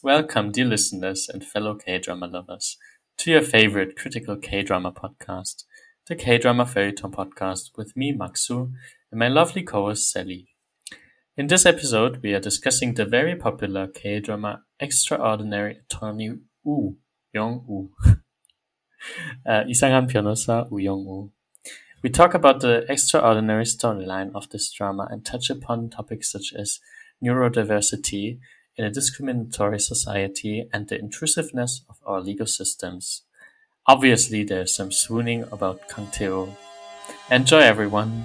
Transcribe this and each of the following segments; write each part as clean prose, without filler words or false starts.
Welcome, dear listeners and fellow K-drama lovers, to your favorite critical K-drama podcast, the K-drama Fairytone podcast with me, Maxu, and my lovely co-host, Sally. In this episode, we are discussing the very popular K-drama Extraordinary Attorney Woo Young-woo. 이상한 변호사 우 Young-woo. We talk about the extraordinary storyline of this drama and touch upon topics such as neurodiversity in a discriminatory society and the intrusiveness of our legal systems. Obviously, there's some swooning about Kang Tae-ho. Enjoy, everyone!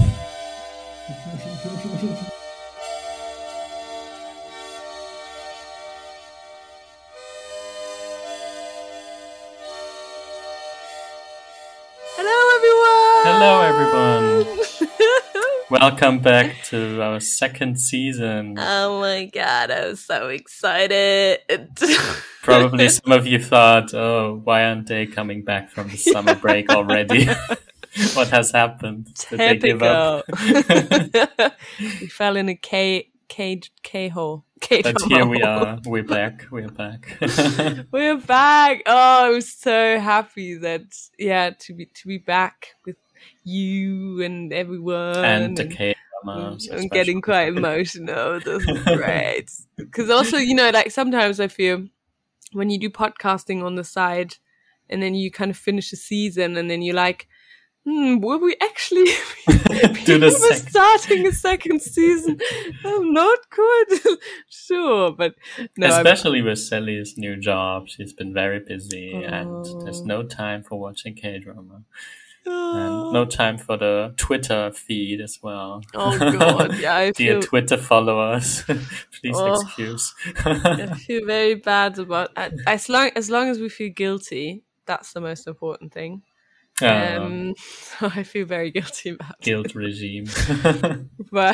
Hello, everyone! Welcome back to our second season. Oh my god, I was so excited. Probably some of you thought, oh, why aren't they coming back from the summer break already? What has happened? Did they give up? We fell in a K hole. But here we are. We're back. We're back. We're back. Oh, I was so happy to be back with you and everyone. And the K-dramas. I'm getting quite emotional. This is great. Because also, sometimes I feel when you do podcasting on the side and then you kind of finish a season and then you're like, will we actually be starting a second season? I'm not quite sure, but no. Especially with Sally's new job, she's been very busy and there's no time for watching K-drama. And no time for the Twitter feed as well. Oh God, yeah. Dear Twitter followers, please excuse. I feel very bad about it. As long as we feel guilty, that's the most important thing. So I feel very guilty about guilt regime. But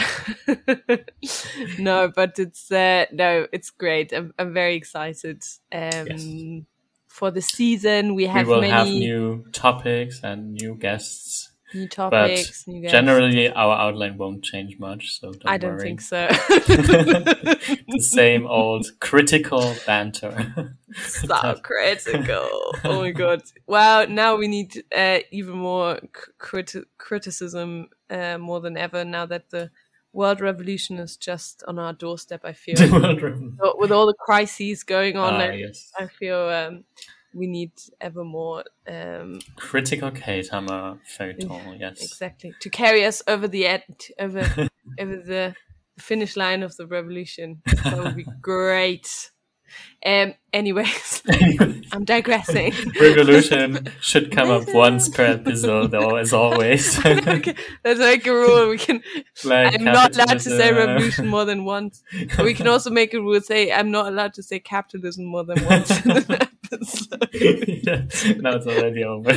it's great. I'm very excited. Yes. For the season, we will have new topics and new guests. New topics, new guests. Generally, our outline won't change much, so I don't think so. The same old critical banter. So critical. Oh my God. Well, now we need even more criticism more than ever now that the world revolution is just on our doorstep, I feel. With all the crises going on, yes. I feel we need ever more critical K-drama fairytale, yes. Exactly. To carry us over the over the finish line of the revolution. That would be great. Anyways, I'm digressing. Revolution should come up once per episode, though, as always. Okay, let's make a rule. We can. I'm not allowed to say revolution more than once. We can also make a rule say I'm not allowed to say capitalism more than once in an episode. Yeah, now it's already over.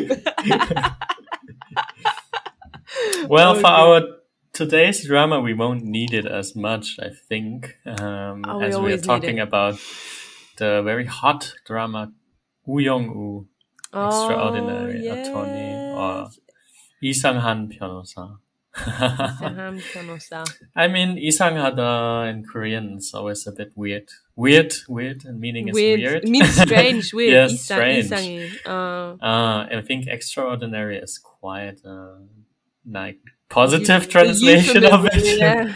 Well, for our today's drama, we won't need it as much, I think, as we are talking about the very hot drama Woo Young-woo, Extraordinary Attorney, or 이상한 변호사. 이상한 변호사. I mean, 이상하다 in Korean is always a bit weird. Weird, and meaning is weird. It means strange, weird. Yes, strange. I think extraordinary is quite positive translation of it. Yeah.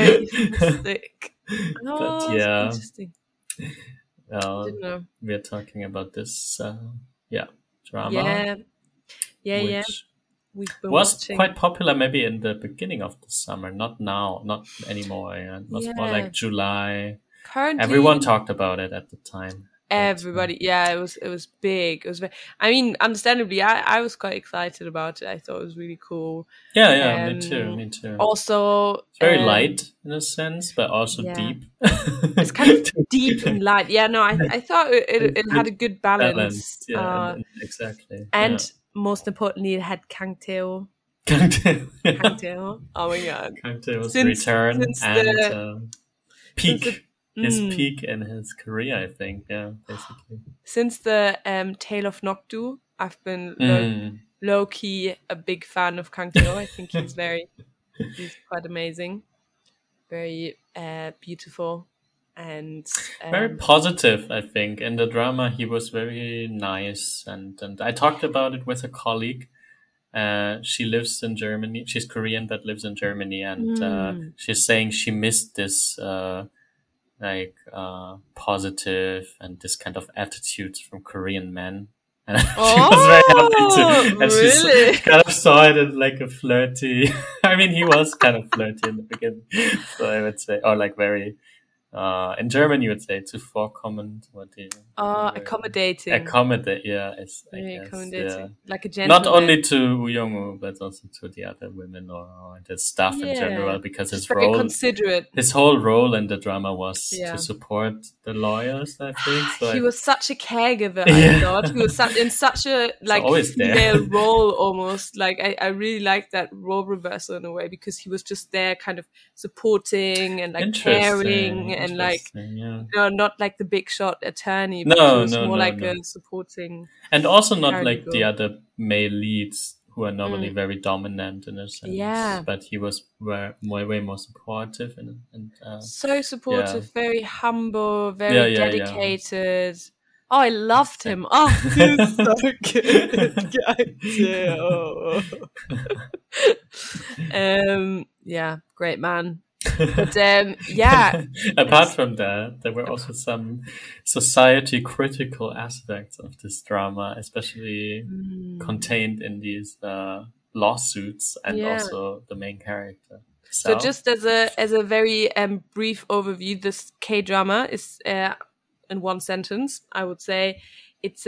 But yeah. Interesting. Well, we're talking about this drama. Yeah. Was watching. Quite popular maybe in the beginning of the summer, not now, not anymore. Yeah. It was more like July. Currently, everyone talked about it at the time. Everybody, it was big. It was very, I mean, understandably, I was quite excited about it. I thought it was really cool. Yeah, me too. Also, it's very light in a sense, but also deep. It's kind of deep and light. Yeah, no, I thought it had a good balance. Yeah, exactly. And most importantly, it had Kang Tae-ho. Kang Tae-ho. Kang Tae-ho. Oh my God. Kang Tae-ho's return and peak. His peak in his career, I think, basically. Since the Tale of Noctu, I've been low-key a big fan of Kang Tae-ho. I think he's quite amazing. Very beautiful. and Very positive, I think. In the drama, he was very nice, and I talked about it with a colleague. She lives in Germany. She's Korean but lives in Germany, and she's saying she missed this positive and this kind of attitude from Korean men. And she was very happy to, and really? she kind of saw it in like a flirty. I mean, he was kind of flirty in the beginning, so I would say, or like very. In German, you would say zuvorkommend. Accommodating. Accommodate, yeah. I guess, accommodating. yeah. Like a gentleman. Not only to Woo Young-woo, but also to the other women or the staff in general, because Just very considerate. His whole role in the drama was to support the lawyers, I think. So he was such a caregiver, I thought. He was in such a female role almost. Like I really liked that role reversal in a way, because he was just there kind of supporting and like caring and like not like the big shot attorney, but he was more like a supporting, and also not like the other male leads who are normally very dominant in a sense, but he was way more supportive and so supportive, very humble, very dedicated. Oh, I loved him. Oh, he was so good. Great man. But apart from that, there were also some society critical aspects of this drama, especially contained in these lawsuits and also the main character. So just as a very brief overview, this K-drama is in one sentence, I would say it's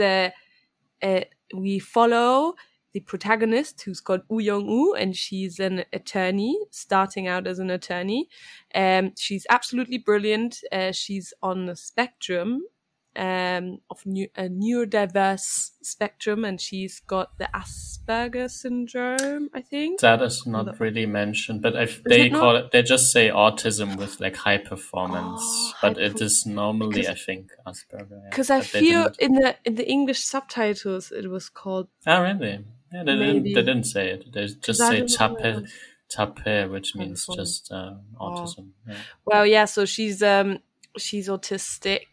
we follow the protagonist, who's called Woo Young-woo, and she's an attorney, starting out as an attorney. She's absolutely brilliant. She's on the spectrum of a neurodiverse spectrum, and she's got the Asperger syndrome, I think. That is not really mentioned, but they just say autism with like high performance, but it is normally, I think, Asperger. Because I feel in the English subtitles it was called. Oh, really? Yeah, they didn't say it. They just say tape, which means just autism. Yeah. Well, so she's autistic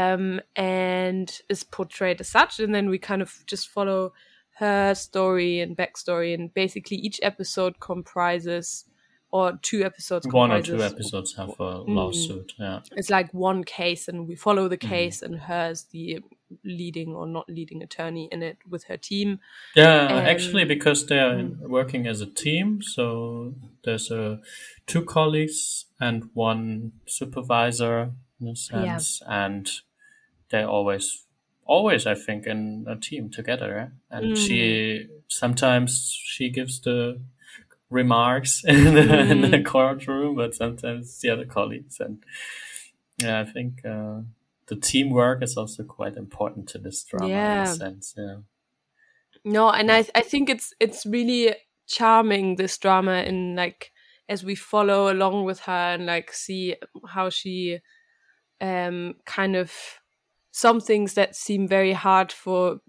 and is portrayed as such, and then we kind of just follow her story and backstory, and basically each episode comprises, or 2 episodes comprises. 1 or 2 episodes have a lawsuit, yeah. It's like one case, and we follow the case, and her as the leading or not leading attorney in it with her team. Yeah, actually, because they are working as a team, so there's 2 colleagues and 1 supervisor in a sense, and they're always, I think, in a team together. And sometimes she gives the remarks in the courtroom, but sometimes the other colleagues. And I think the teamwork is also quite important to this drama in a sense. Yeah. No, and I think it's really charming, this drama, in like as we follow along with her and like see how she kind of, some things that seem very hard for,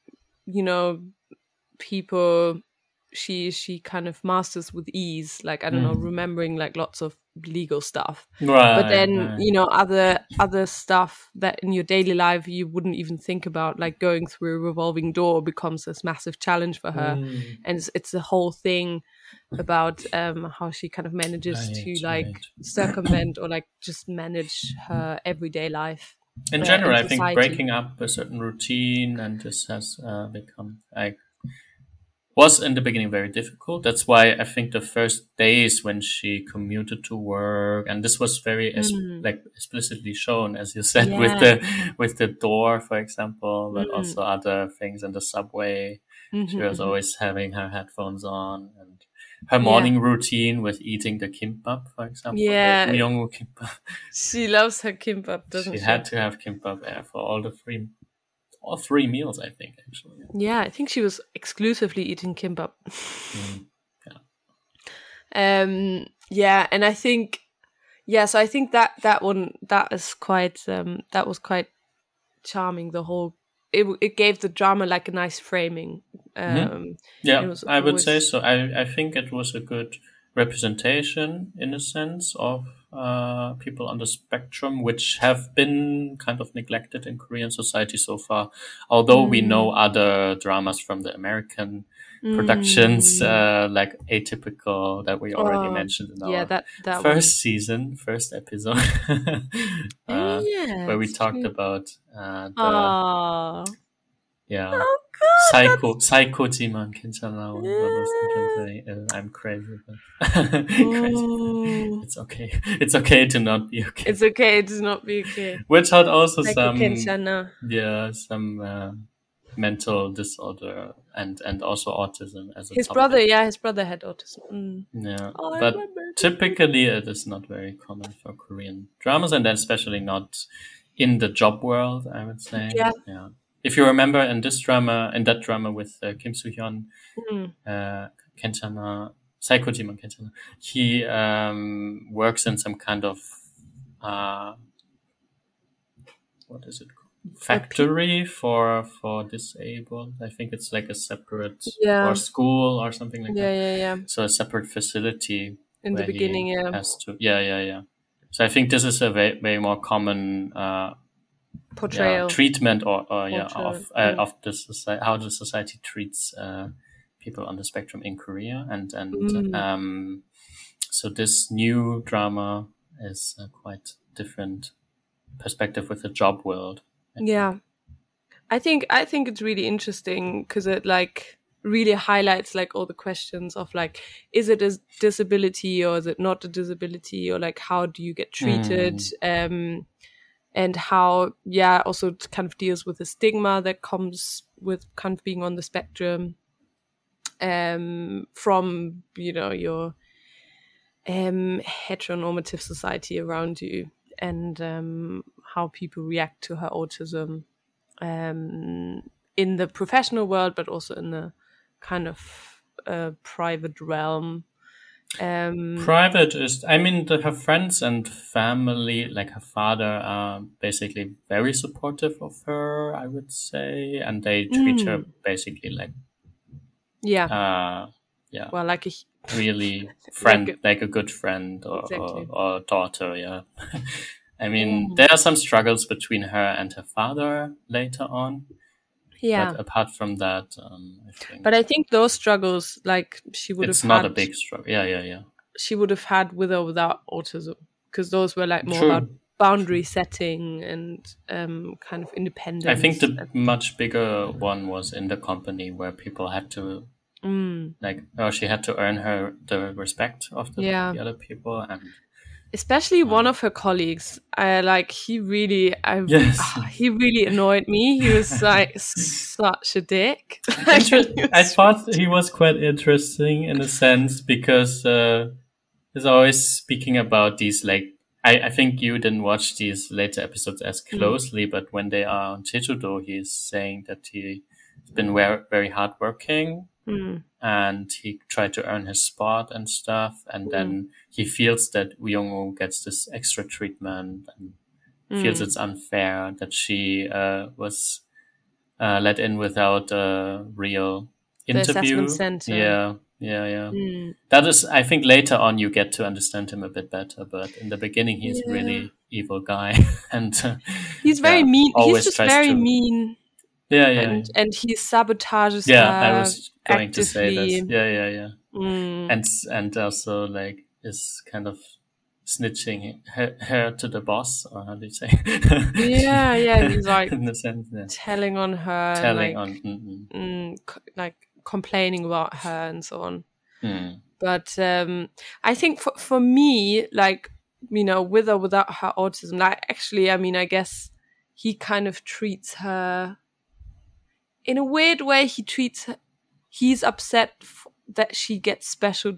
people, she kind of masters with ease, like, I don't know, remembering like lots of legal stuff. Right, but then, other stuff that in your daily life you wouldn't even think about, like going through a revolving door, becomes this massive challenge for her. And it's the whole thing about how she kind of manages to circumvent or like just manage her everyday life. In general, I think breaking up a certain routine, and this has become was in the beginning very difficult. That's why I think the first days when she commuted to work, and this was very explicitly shown, as you said, with the door, for example, but also other things in the subway. She was always having her headphones on, and her morning routine with eating the kimbap, for example. Yeah, the Myung-woo kimbap. She loves her kimbap, doesn't she? She had to have kimbap for all 3 meals, I think, actually. Yeah, I think she was exclusively eating kimbap. And I think, so I think that one, that is quite, that was quite charming. The whole, it gave the drama like a nice framing. I would say so. I think it was a good representation in a sense of people on the spectrum, which have been kind of neglected in Korean society so far. Although we know other dramas from the American productions, like Atypical, that we already mentioned in our that first season, first episode, where we talked true. about Oh Psycho지만 괜찮아. What was the translation? I'm crazy. Crazy. It's okay. It's okay to not be okay. It's okay to not be okay. Which had also some mental disorder and also autism as a his topic. His brother had autism. Yeah, but typically it is not very common for Korean dramas, and then especially not in the job world, I would say. Yeah. If you remember in that drama with Kim Soo-hyun, 괜찮아, Psycho지만 괜찮아, he works in some kind of what is it called? Factory for disabled. I think it's like a separate or school or something like that. Yeah. So a separate facility in the beginning. Has to. Yeah. So I think this is a way more common portrayal, treatment of the society, how the society treats people on the spectrum in Korea, and so this new drama is a quite different perspective with the job world. I think it's really interesting because it like really highlights like all the questions of like, is it a disability or is it not a disability, or like how do you get treated, and how also kind of deals with the stigma that comes with kind of being on the spectrum, from your heteronormative society around you, and how people react to her autism in the professional world, but also in the kind of private realm. Private is, her friends and family, like her father, are basically very supportive of her, I would say, and they treat her basically like well, like a really friend, like a good friend or daughter. There are some struggles between her and her father later on. But apart from that, I think. But I think those struggles, like she would have had. It's not a big struggle. Yeah. She would have had with or without autism, because those were like more about boundary setting and kind of independence. I think the much bigger one was in the company where people had to she had to earn the respect of the other people, and especially one of her colleagues. He really annoyed me. He was like such a dick. I thought he was quite interesting in a sense because he's always speaking about these like. I think you didn't watch these later episodes as closely, but when they are on Jeju-do, he's saying that he's been very hardworking. And he tried to earn his spot and stuff, and then he feels that Young-woo gets this extra treatment and feels it's unfair that she was let in without a real interview. The assessment center. Yeah. That is, I think later on you get to understand him a bit better, but in the beginning he's a really evil guy, and he's very mean. He's just very mean. Yeah. And he sabotages her. I was going to say that. Yeah. And also like is kind of snitching her to the boss, or how do you say? He's like in the sense, telling on her, like complaining about her and so on. But I think for me, like, with or without her autism, like actually, I guess he kind of treats her in a weird way. He's upset that she gets special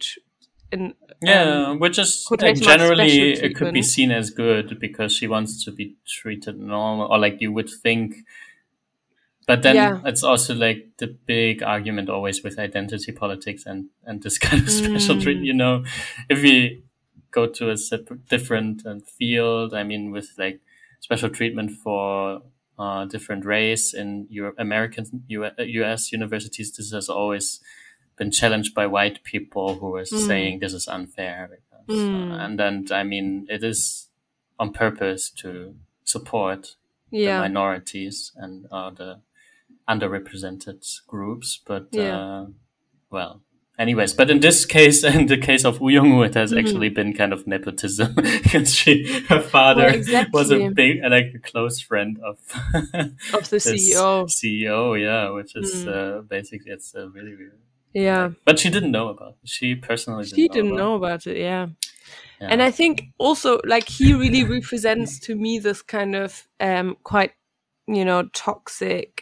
which is generally it could be seen as good because she wants to be treated normal, or like you would think. But then it's also like the big argument always with identity politics and this kind of special treatment. If we go to a different field, with like special treatment for different race in American U.S. universities, this has always been challenged by white people who were saying this is unfair. Because, and then, I mean, it is on purpose to support the minorities and the underrepresented groups. But, well, anyways, but in this case, in the case of Woo Young-woo, it has actually been kind of nepotism because her father was a big, like a close friend of the CEO. Yeah, which is basically it's really weird. Yeah, like, but she didn't know about it. She personally didn't know about it. Yeah. And I think also like he really represents to me this kind of quite, you know, toxic,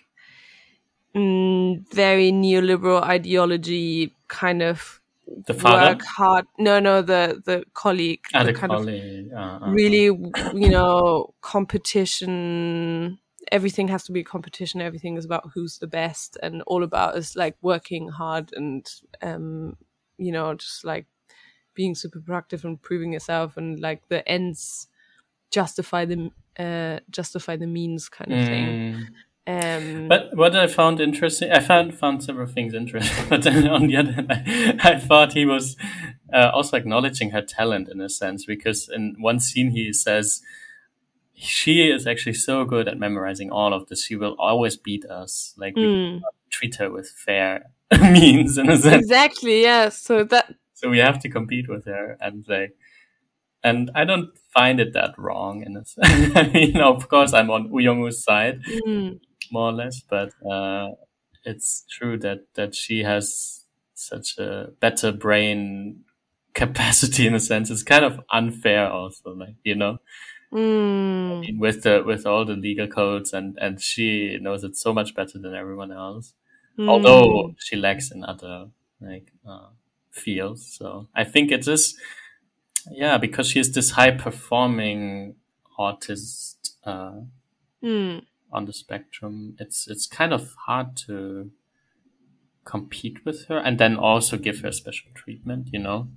very neoliberal ideology kind of the father? work hard. No, the colleague. The kind colleague. Really, you know, competition. Everything has to be competition. Everything is about who's the best, and all about is like working hard and, you know, just like being super productive and proving yourself, and like the ends justify the means kind of thing. But what I found interesting, I found several things interesting, but then on the other hand, I thought he was also acknowledging her talent in a sense, because in one scene he says she is actually so good at memorizing all of this, she will always beat us. Like we cannot treat her with fair means in a sense. Exactly, yeah. So we have to compete with her, and I don't find it that wrong in a sense. I mean, of course, I'm on Woo Young-woo's side, more or less, but it's true that she has such a better brain capacity in a sense. It's kind of unfair, also, like, you know. I mean, with all the legal codes, and she knows it so much better than everyone else, although she lacks in other like fields. So I think it is, because she is this high performing artist on the spectrum. It's kind of hard to compete with her and then also give her special treatment, you know.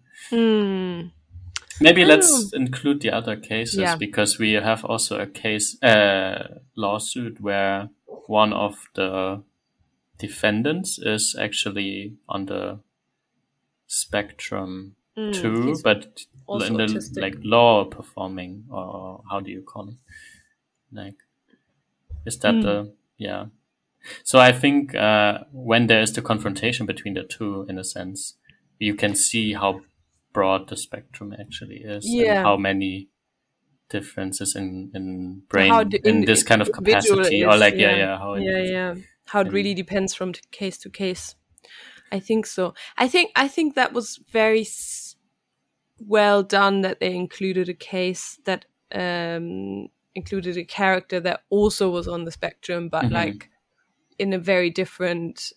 Maybe let's include the other cases, because we have also a case, lawsuit where one of the defendants is actually on the spectrum too, but in the autistic. Like law performing, or how do you call it? Like, is that So I think when there is the confrontation between the two, in a sense, you can see how broad the spectrum actually is, and how many differences in brain in this kind of capacity, or like how it really depends from case to case. I think so. I think that was very well done that they included a case that included a character that also was on the spectrum, but like in a very different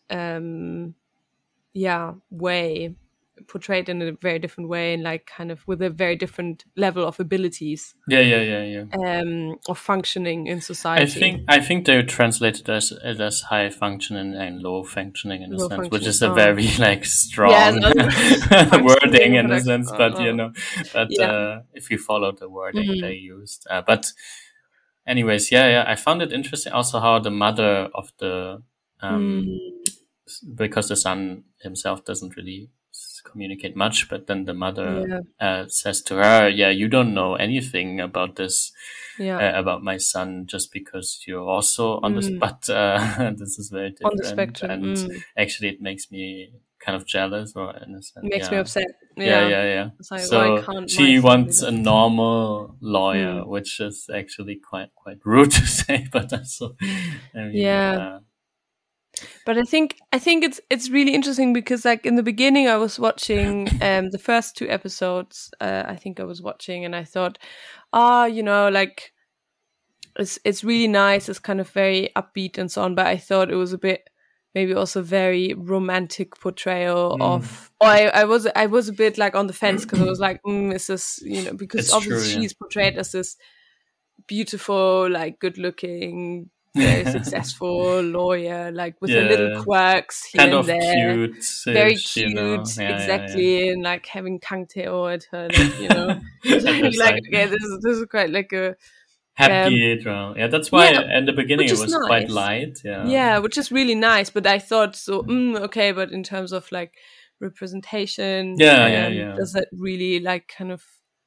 way, portrayed in a very different way, and like kind of with a very different level of abilities of functioning in society. I think they translated it as high functioning and low functioning in a sense, which is a very like strong wording in a sense, but you know, but if you follow the wording they used, but anyways, I found it interesting also how the mother of the because the son himself doesn't really communicate much, but then the mother says to her, you don't know anything about this, about my son, just because you're also on this, but this is very different. On the spectrum. And actually it makes me kind of jealous, or in a sense. Makes me upset. It's like, so she wants a normal lawyer, which is actually quite rude to say, but also, I mean, but I think it's really interesting, because like in the beginning I was watching the first 2 episodes I think I was watching, and I thought, you know, like it's really nice, it's kind of very upbeat and so on, but I thought it was a bit maybe also very romantic portrayal of, or I was a bit like on the fence, because I was like, is this, you know, because it's obviously she's portrayed as this beautiful, like good looking, very successful lawyer, like with her little quirks here kind and of there, cute, very cute, you know? Exactly, and like having Kang Tae-oh at her, like, you know, like okay, this is quite like a Happy drama. Yeah, that's why Yeah, in the beginning which it is was quite nice. light. Yeah. Yeah, which is really nice. But I thought so. Okay, but in terms of like representation, Yeah. does that really like kind of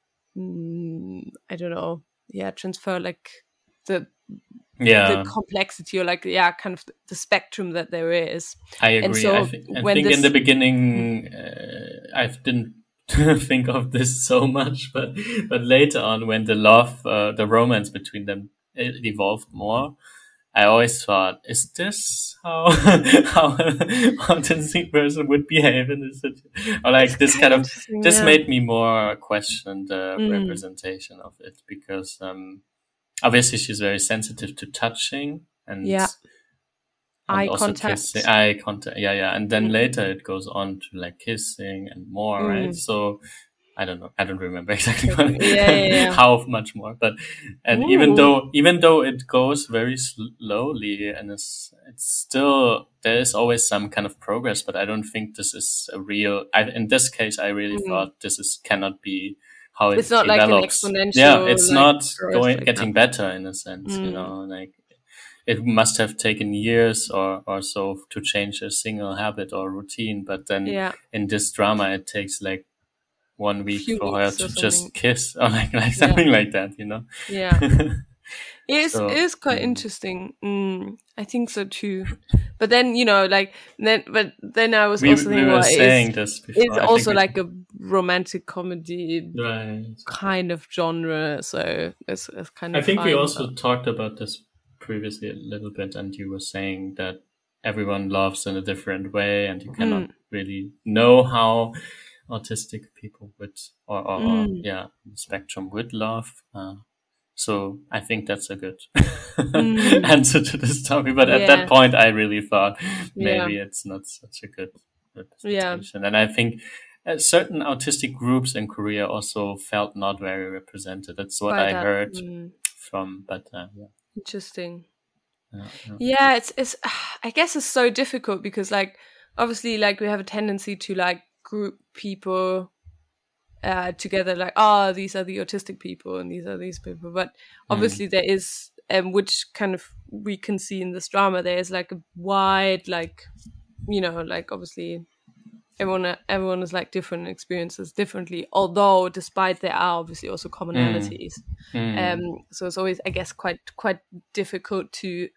I don't know, transfer like the Yeah, complexity or like kind of the spectrum that there is. I And agree. so I when think in the this beginning I didn't think of this so much, but later on when the romance between them it evolved more, I always thought, is this how how an autistic person would behave in this situation? Or it's like this kind kind of of interesting, this yeah. made me more question the Mm, representation of it because obviously she's very sensitive to touching yeah, and eye also kissing, contact. eye contact. Yeah. And then Mm, later it goes on to like kissing and more, right? mm, So I don't know. I don't remember exactly what, yeah. how much more, but, and Ooh. even though it goes very slowly and it's still, there is always some kind of progress, but I don't think this is a real, in this case, I really Mm. thought cannot be how It's it not like an develops. Yeah. exponential It's like not growth like that. getting better in a sense, Mm. like, it must have taken years or so to change a single habit or routine. But then Yeah, in this drama, it takes like 1 week few for her weeks or to something. just kiss or like Yeah, something like that, yeah. It So, is quite interesting. I think so too. But then but then I was also we thinking, were well, saying this is before. I think also like a romantic comedy right. kind of genre, so it's kind I of think we fine. But also talked about this previously a little bit, and you were saying that everyone loves in a different way, and you cannot mm, really know how autistic people would, or mm, yeah, the spectrum would love. So I think that's a good mm, answer to this topic. But at that yeah, point, I really thought yeah, maybe it's not such a good yeah, representation. And I think certain autistic groups in Korea also felt not very represented. That's what by I that. heard from, but Interesting. yeah. Yeah, it's I guess it's so difficult because like obviously like we have a tendency to like group people together like, oh, these are the autistic people and these are these people, but Mm, obviously there is which kind of we can see in this drama, there is like a wide like like obviously everyone is like different experiences differently, although despite there are obviously also mm, commonalities. mm. So it's always I guess quite difficult to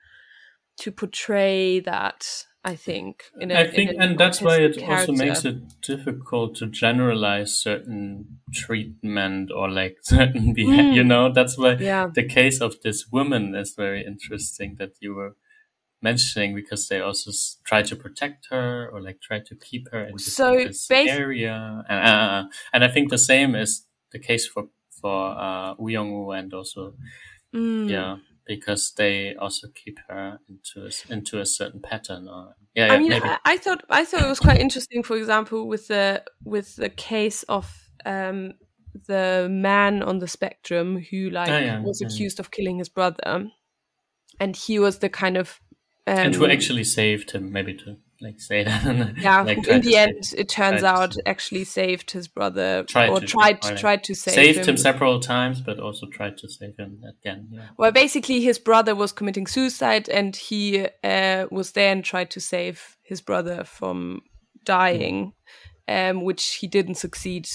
portray that, I think, in I in think, an and that's why autistic it also character. makes it difficult to generalize certain treatment or like certain behavior. Mm, That's why yeah. the case of this woman is very interesting that you were mentioning because they also try to protect her or like try to keep her in So this base. area, and I think the same is the case for Woo Young-woo and also Mm, yeah, because they also keep her into a certain pattern or I yeah mean, maybe I thought it was quite interesting. For example, with the case of the man on the spectrum who ah, like yeah, was yeah. accused of killing his brother, and he was the kind of And who actually saved him, maybe to like say that and who like in try to the save end it turns out actually saved his brother, try or to or like tried to save saved him him. several times but also tried to save him again, yeah. Well, basically, his brother was committing suicide, and he was there and tried to save his brother from Mm. dying, which he didn't succeed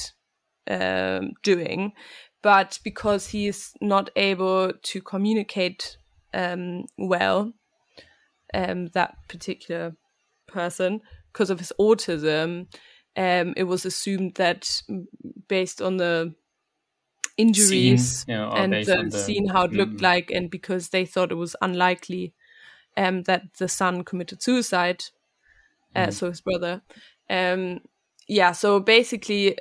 doing. But because he is not able to communicate well, that particular person, because of his autism, it was assumed that based on the Scene, injuries yeah, or and based the on the scene how it looked like, and because they thought it was unlikely that the son committed suicide, so his brother. Yeah, so basically,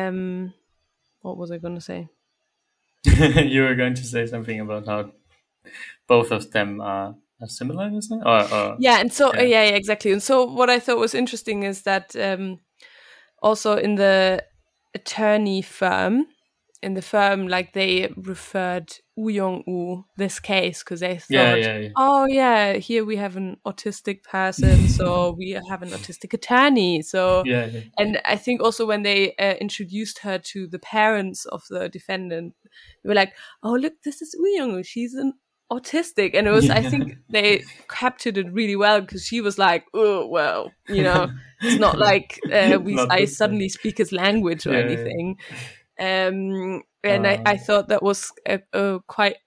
what was I going to say? you were going to say something about how both of them are similar, isn't it? Or Yeah, and so yeah. yeah, exactly. And so what I thought was interesting is that also in the attorney firm in the firm, like they referred Woo Young-woo this case because they Yeah, thought, yeah, yeah. oh yeah, here we have an autistic person, so we have an autistic attorney. So, Yeah, yeah. and I think also when they introduced her to the parents of the defendant, they were like, oh look, this is Woo Young-woo, she's an autistic, and it was, I think they captured it really well because she was like, oh well, you know, it's not like Not I the same. suddenly speak his language or Yeah, yeah. anything. And I thought that was a quite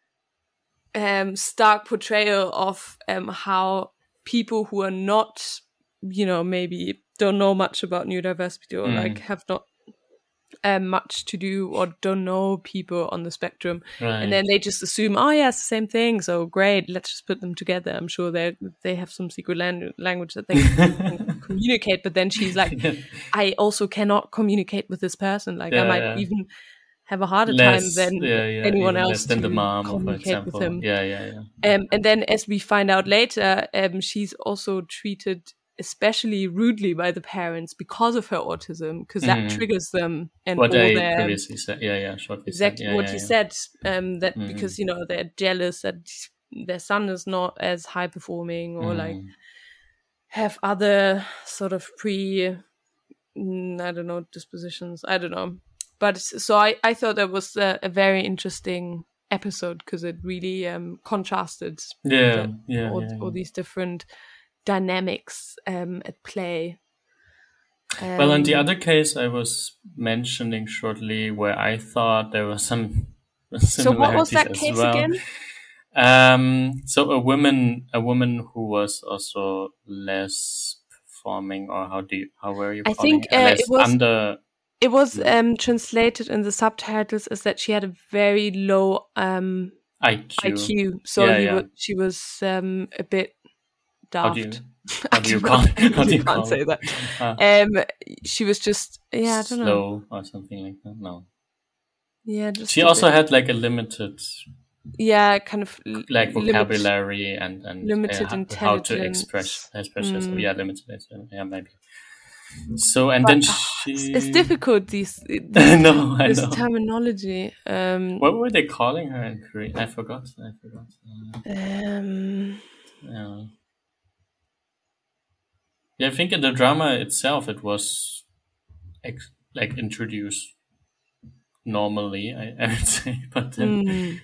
stark portrayal of how people who are not, you know, maybe don't know much about neurodiversity or like have not much to do or don't know people on the spectrum, Right. and then they just assume, oh yeah, it's the same thing, so great, let's just put them together. I'm sure they have some secret language that they can communicate, but then she's like, I also cannot communicate with this person, like I might even have a harder time than anyone else than to the mom, communicate with him. Yeah. And then as we find out later, she's also treated especially rudely by the parents because of her autism, because that triggers them, and what all I their previously said, shortly exactly said. what you said, that because, you know, they're jealous that their son is not as high performing or like have other sort of I don't know, dispositions, I don't know. But so I thought that was a very interesting episode because it really contrasted all these different dynamics at play. Well, in the other case I was mentioning shortly, where I thought there was some similarities. So what was that case again? So a woman who was also less performing, or how were you calling it? It was translated in the subtitles as that she had a very low IQ. So she was a bit daft. How do you call it? How do you can't say that. She was just, I don't know. Slow or something like that? No. Yeah, just she also had like a limited... kind of... like vocabulary and limited intelligence. How to express herself. Yeah, limited. Yeah, maybe. So, and then she... It's difficult, this terminology. What were they calling her in Korean? I forgot. Yeah, I think in the drama itself it was like introduced normally, I would say, but then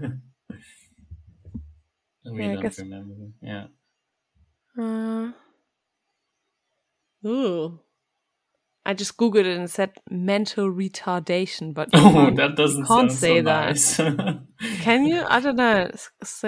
we don't remember. Yeah. I just googled it and said mental retardation, but that doesn't can't sound say so that. Nice. Can you? I don't know. It's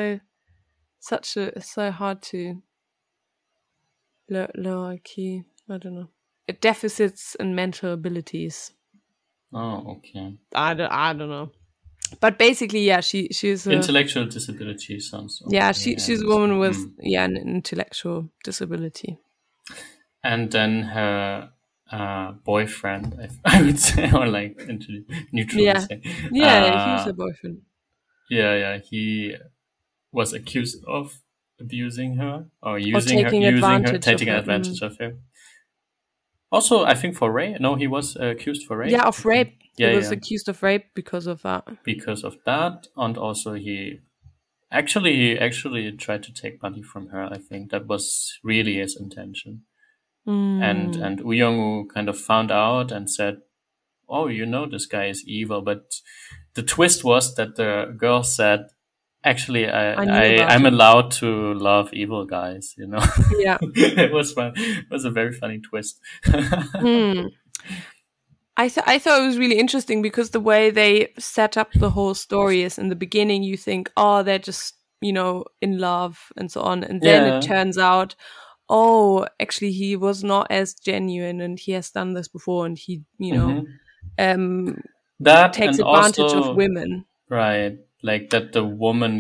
so hard to low IQ. I don't know. Deficits in mental abilities. Oh, okay. I don't know. But basically, yeah, she's intellectual disability sounds. Okay. Yeah, she's a woman with an intellectual disability. And then her boyfriend, I would say, or like neutral. Say. Yeah, he was her boyfriend. Yeah, he was accused of abusing her or taking advantage of her. Also, I think for rape. No, he was accused for rape. Yeah, of rape. He was accused of rape because of that. And also he actually tried to take money from her. I think that was really his intention. And Woo Young-woo kind of found out and said, "Oh, you know, this guy is evil." But the twist was that the girl said, "Actually, I'm allowed to love evil guys." You know. Yeah. It was fun. It was a very funny twist. I thought it was really interesting because the way they set up the whole story is in the beginning you think, oh, they're just, you know, in love and so on. And then it turns out, oh, actually he was not as genuine and he has done this before and he, you know, that takes advantage of women. Right. Like that the woman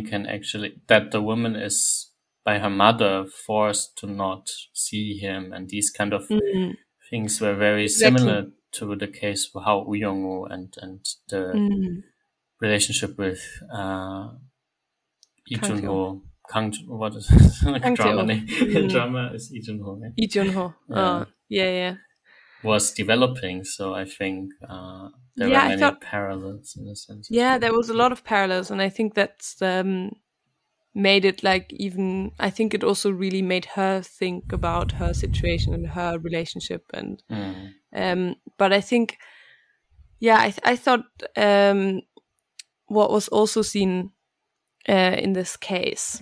is by her mother forced to not see him, and these kind of things were very similar to the case of how Woo Young-woo and the relationship with Lee Jun-ho. What is it? Like drama name? Drama is Lee Jun-ho. Lee Jun-ho. Yeah. was developing. So I think there Yeah, were I many thought, parallels in a sense as yeah, well. there was a lot of parallels, and I think that's made it like even. I think it also really made her think about her situation and her relationship, and but I think, yeah, I thought what was also seen in this case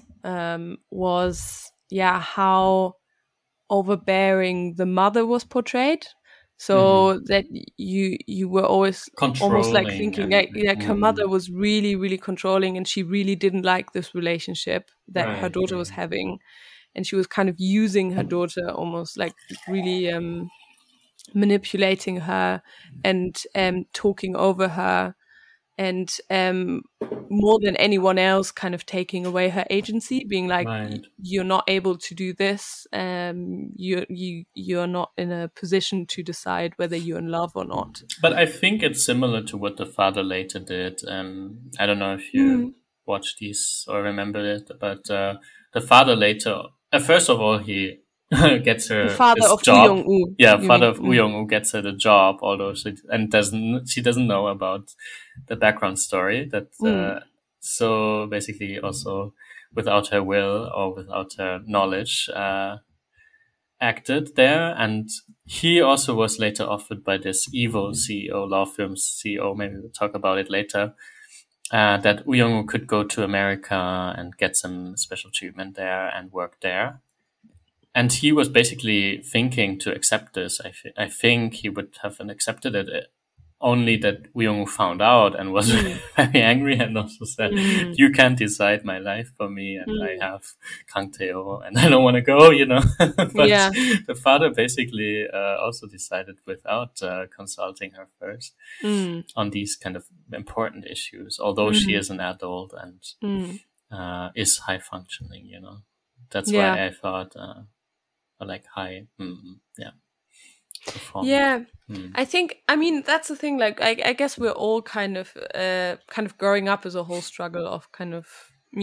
was, yeah, how overbearing the mother was portrayed. So that you were always almost like Controlling thinking and like her mother was really, really controlling, and she really didn't like this relationship that her right, daughter was right. having, and she was kind of using her daughter, almost like really manipulating her and talking over her, and more than anyone else kind of taking away her agency, being like, Right. you're not able to do this, you're not in a position to decide whether you're in love or not. But I think it's similar to what the father later did. I don't know if you watched these or remember it, but the father later, first of all, he gets The her father this of Woo job. Young-woo, Yeah, you father mean? of Woo Young-woo gets her the job, although she doesn't know about the background story. So basically, also without her will or without her knowledge, acted there, and he also was later offered by this evil CEO, Law Films CEO, maybe we'll talk about it later, that Woo Young-woo could go to America and get some special treatment there and work there. And he was basically thinking to accept this. I think he would have accepted it, only that Woo Young-woo found out and was very angry and also said, "You can't decide my life for me, and I have Kang Tae-ho, and I don't want to go," But Yeah. the father basically also decided without consulting her first on these kind of important issues, although she is an adult and is high functioning. That's Yeah. why I thought like high, yeah. Perform. Yeah, I think, I mean, that's the thing. Like, I guess we're all kind of growing up as a whole struggle of kind of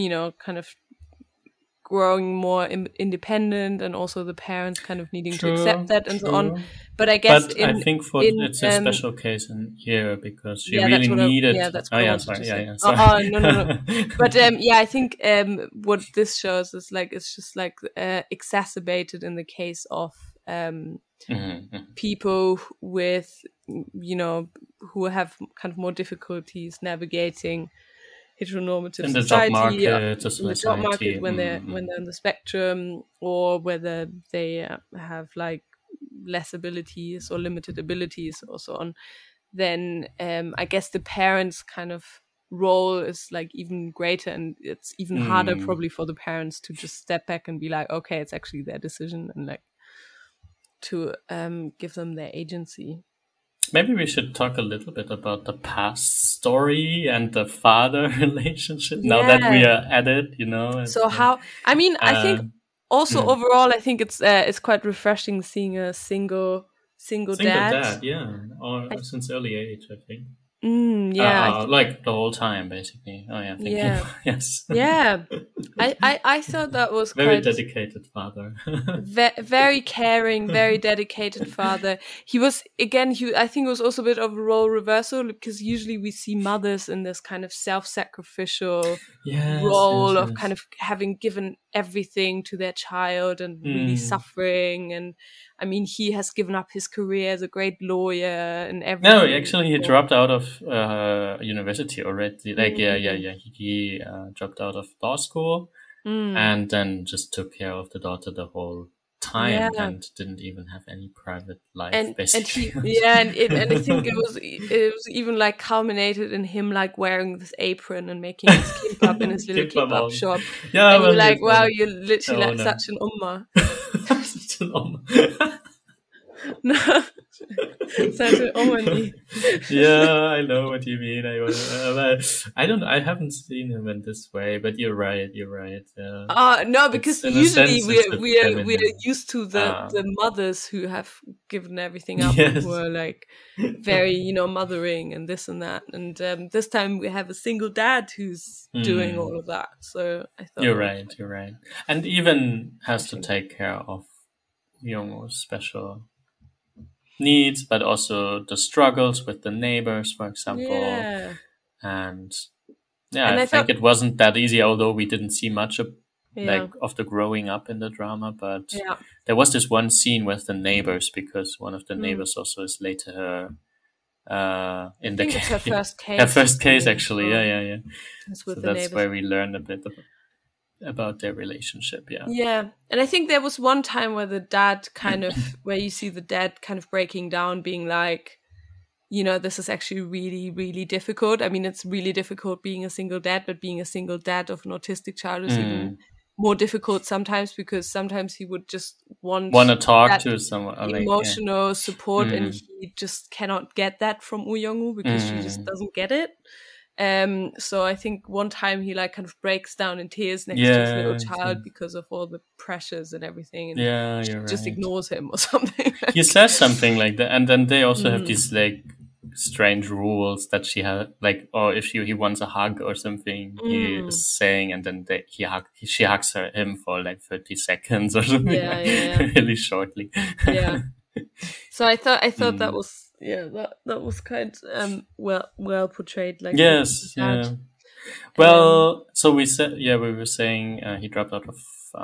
growing more independent, and also the parents kind of needing to accept that and so on. But I guess But I think it's a special case in here because she yeah, really needed. that's what I wanted Sorry. to say. Yeah, sorry. Oh, no. But yeah, I think what this shows is like it's just like exacerbated in the case of people with who have kind of more difficulties navigating heteronormative in the society, job market, when they're on the spectrum, or whether they have like less abilities or limited abilities or so on, then I guess the parents' kind of role is like even greater, and it's even harder probably for the parents to just step back and be like, okay, it's actually their decision, and like to give them their agency. Maybe we should talk a little bit about the past story and the father relationship now that we are at it, So how, I mean, I think also overall, I think it's quite refreshing seeing a single dad. Yeah, or since early age, I think. Yeah, like the whole time, basically. Oh yeah, thank you. Yes. Yeah, I thought that was very quite dedicated father. very caring, very dedicated father. He was, again, I think it was also a bit of a role reversal, because usually we see mothers in this kind of self-sacrificial role of kind of having given everything to their child and really suffering. And I mean, he has given up his career as a great lawyer and everything. No, actually, he dropped out of university already. Like, he dropped out of law school and then just took care of the daughter the whole time and didn't even have any private life, basically. And I think it was even like culminated in him like wearing this apron and making his kimbap in his little kimbap shop. Yeah, and you're like, wow, you're literally like such an Ummah. Such an Ummah. No, such an Ummah. Yeah, I know what you mean. I haven't seen him in this way, but you're right. No, because usually we are used to the mothers who have given everything up, who are like very mothering and this and that, and this time we have a single dad who's doing all of that. So I thought you're right, and even has to take care of Youngwoo's special needs, but also the struggles with the neighbors, for example. Yeah. And And I I think thought, it wasn't that easy, although we didn't see much of yeah, of the growing up in the drama. But yeah. there was this one scene with the neighbors, because one of the Mm. neighbors also is later her in I the think it's her first case. her first or case, something. actually. Oh, Yeah. it's So with the that's neighbors. where we learn a bit about their relationship. Yeah, and I think there was one time where the dad kind of, where you see the dad kind of breaking down, being like, you know, this is actually really, really difficult. I mean, it's really difficult being a single dad, but being a single dad of an autistic child is even more difficult sometimes, because sometimes he would just want to talk that to someone, like, emotional support, and he just cannot get that from Woo Young-woo because she just doesn't get it. So I think one time he like kind of breaks down in tears next to his little child because of all the pressures and everything, and she just ignores him or something. He says something like that, and then they also have these like strange rules that she had, like, or if he wants a hug or something, he is saying, and then she hugs him for like 30 seconds or something, really shortly. Yeah. So I thought that was that was kind well portrayed. Like, yes, yeah. Well, so we said, we were saying he dropped out of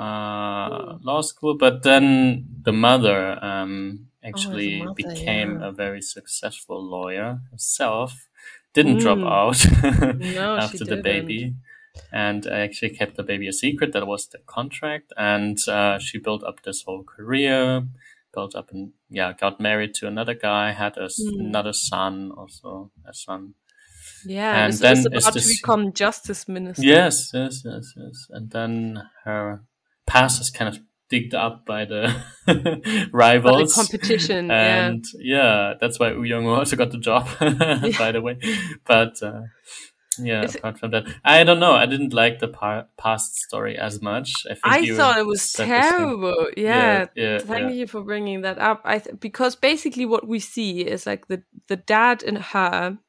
law school, but then the mother actually became a very successful lawyer herself. Didn't drop out after the baby, and actually kept the baby a secret. That was the contract, and she built up this whole career. Built up and got married to another guy. Had another son, also a son. Yeah, and then was about to become justice minister. Yes. And then her past is kind of digged up by the rivals, by the competition, and that's why Woo Young-woo also got the job, by the way. But apart from that, I don't know. I didn't like the past story as much. I thought it was terrible. Thank you for bringing that up. Because basically what we see is like the dad and her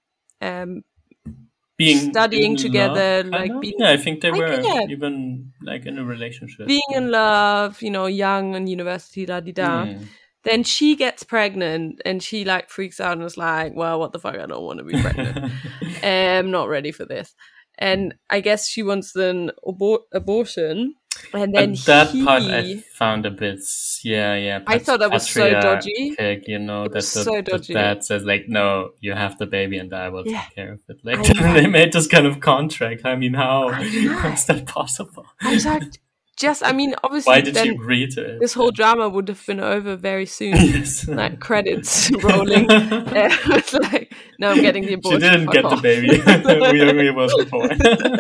being studying together, like I think they were even like in a relationship, being in love, you know, young and university, da-di-da. Then she gets pregnant and she like freaks out and is like, well, what the fuck, I don't want to be pregnant. I'm not ready for this. And I guess she wants an abortion. And then that part I found a bit, I thought that was so dodgy. You know, that so dodgy. The dad says like, no, you have the baby and I will take care of it. Like, they made this kind of contract. I mean, how is that possible? I was like, obviously, why did she agree to it? This whole drama would have been over very soon. Yes. Like credits rolling. It's like, no, I'm getting the abortion. She didn't get the baby. We wasn't born.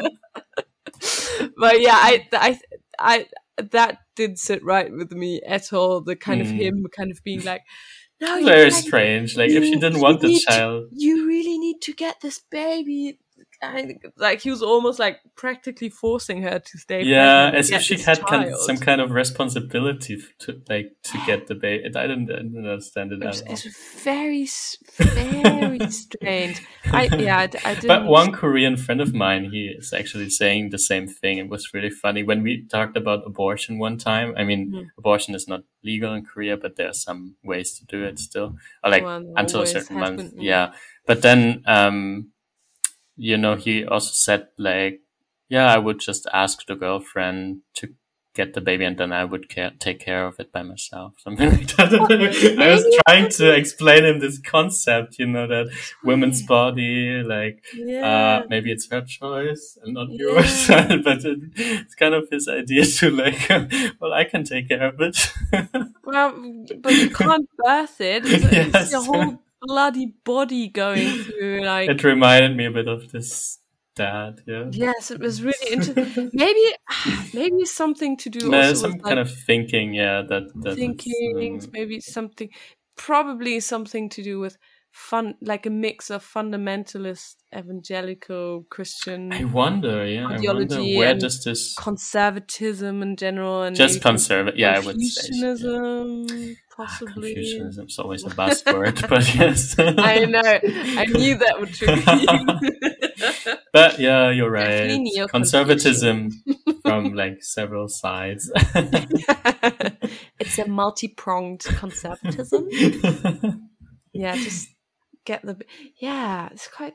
But I that didn't sit right with me at all. The kind of him kind of being like, no, very strange. Like, if she didn't want the child, you really need to get this baby. Like, he was almost like practically forcing her to stay. Yeah, as if she had some kind of responsibility to get the baby. I didn't understand it at all. It's very, very strange. I didn't. But one Korean friend of mine, he is actually saying the same thing. It was really funny when we talked about abortion one time. I mean, abortion is not legal in Korea, but there are some ways to do it still, or like until a certain month. Yeah, but then you know, he also said like, I would just ask the girlfriend to get the baby and then I would take care of it by myself. Something like that. I was trying to explain him this concept, you know, that women's body, like, maybe it's her choice and not yours, but it's kind of his idea to like, well, I can take care of it. Well, but you can't birth it. It's your whole bloody body going through, like. It reminded me a bit of this dad, Yes, it was really interesting. Maybe something to do also some with, kind of thinking, that thinking, maybe something, probably something to do with like a mix of fundamentalist evangelical Christian. I wonder, ideology, where does this conservatism in general, and just conservative? I would say Confucianism, possibly. Confucianism is always a buzzword, but yes. I know. I knew that would trigger you. But you're right. Conservatism from like several sides. It's a multi-pronged conservatism. just get it's quite,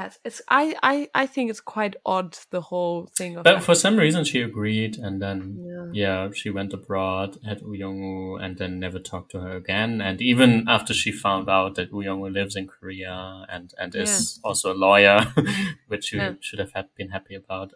I think it's quite odd, the whole thing of But for some reason she agreed, and then yeah. she went abroad, had Woo Young-woo, and then never talked to her again. And even after she found out that Woo Young-woo lives in Korea and is also a lawyer, which you should have been happy about,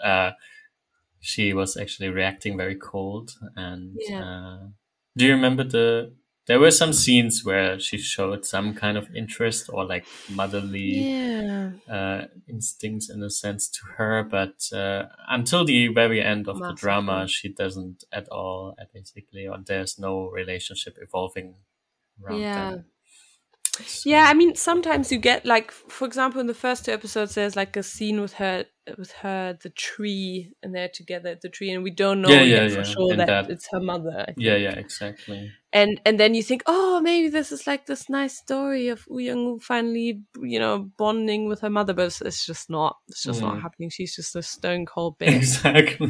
she was actually reacting very cold. And do you remember there were some scenes where she showed some kind of interest or like motherly instincts in a sense to her, but until the very end of the drama, she doesn't at all, basically, or there's no relationship evolving around them. So. Yeah, I mean, sometimes you get, like, for example, in the first 2 episodes, there's like a scene with her, the tree, and they're together at the tree, and we don't know yet for sure that it's her mother. Yeah, exactly. And then you think, oh, maybe this is like this nice story of Woo Young finally, bonding with her mother, but it's just not. It's just not happening. She's just a stone cold bitch. Exactly.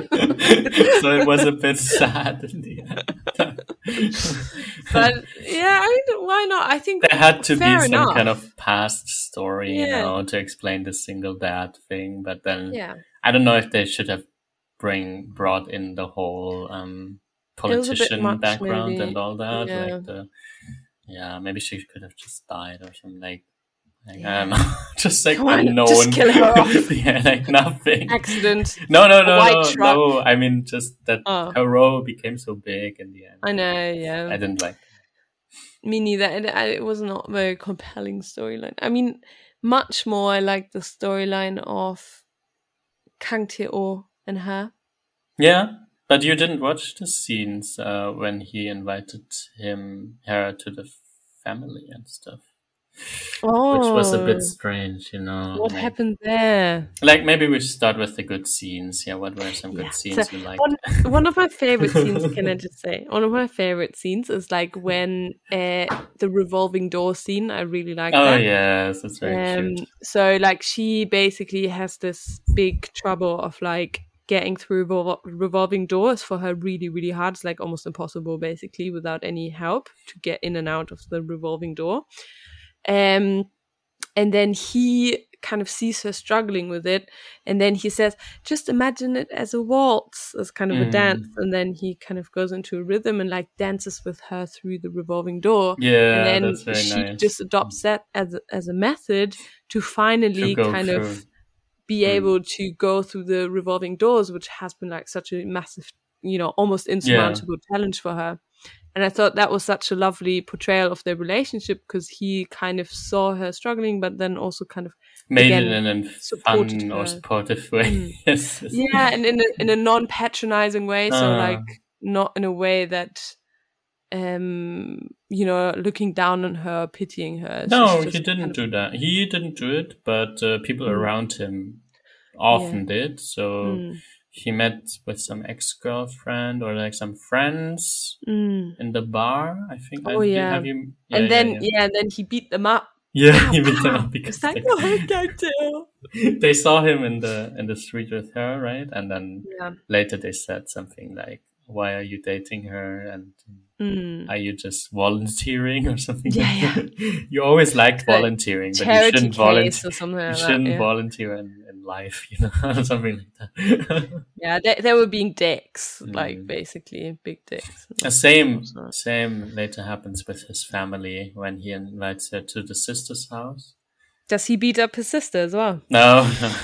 So it was a bit sad in the end. But yeah, I mean, why not? I think there had to be some enough. kind of past story, to explain the single dad thing. But then I don't know if they should have brought in the whole politician background maybe. And all that. Like maybe she could have just died or something, like I don't know, just like unknown. Just kill her off. Like nothing. Accident. No. I mean, just that her role became so big in the end. I know. Yeah. I didn't like it. Me neither. And it was not a very compelling storyline. I mean, much more I like the storyline of Kang Tae-oh and her. Yeah. But you didn't watch the scenes when he invited her to the family and stuff. Oh. Which was a bit strange, What happened there? Like, maybe we start with the good scenes. Yeah, what were some good scenes you liked? One of my favorite scenes, can I just say? One of my favorite scenes is like when the revolving door scene. I really like that. Oh, yes, that's very cute. So, like, she basically has this big trouble of, like, getting through revolving doors. For her really, really hard. It's like almost impossible, basically, without any help to get in and out of the revolving door. And then he kind of sees her struggling with it, and then he says, just imagine it as a waltz, as kind of a dance, and then he kind of goes into a rhythm and like dances with her through the revolving door. Yeah, and then that's very she nice. just adopts that as a method to finally of be able to go through the revolving doors, which has been like such a massive, almost insurmountable challenge for her. And I thought that was such a lovely portrayal of their relationship, because he kind of saw her struggling, but then also kind of made it in a fun or supportive way. Yes. Yeah, and in a non-patronizing way. So like not in a way that, looking down on her, pitying her. No, he didn't do that. He didn't do it, but people around him often did. So. He met with some ex-girlfriend or like some friends in the bar, I think. Oh, yeah. And then he beat them up. Yeah, he beat them up because like, I can't tell. They saw him in the street with her, right? And then later they said something like, "Why are you dating her? And are you just volunteering or something?" Yeah. You always liked volunteering, but you shouldn't volunteer. Or something like you shouldn't volunteer in life, something like that. Yeah, they were being dicks, like basically big dicks. Same later happens with his family when he invites her to the sister's house. Does he beat up his sister as well? No.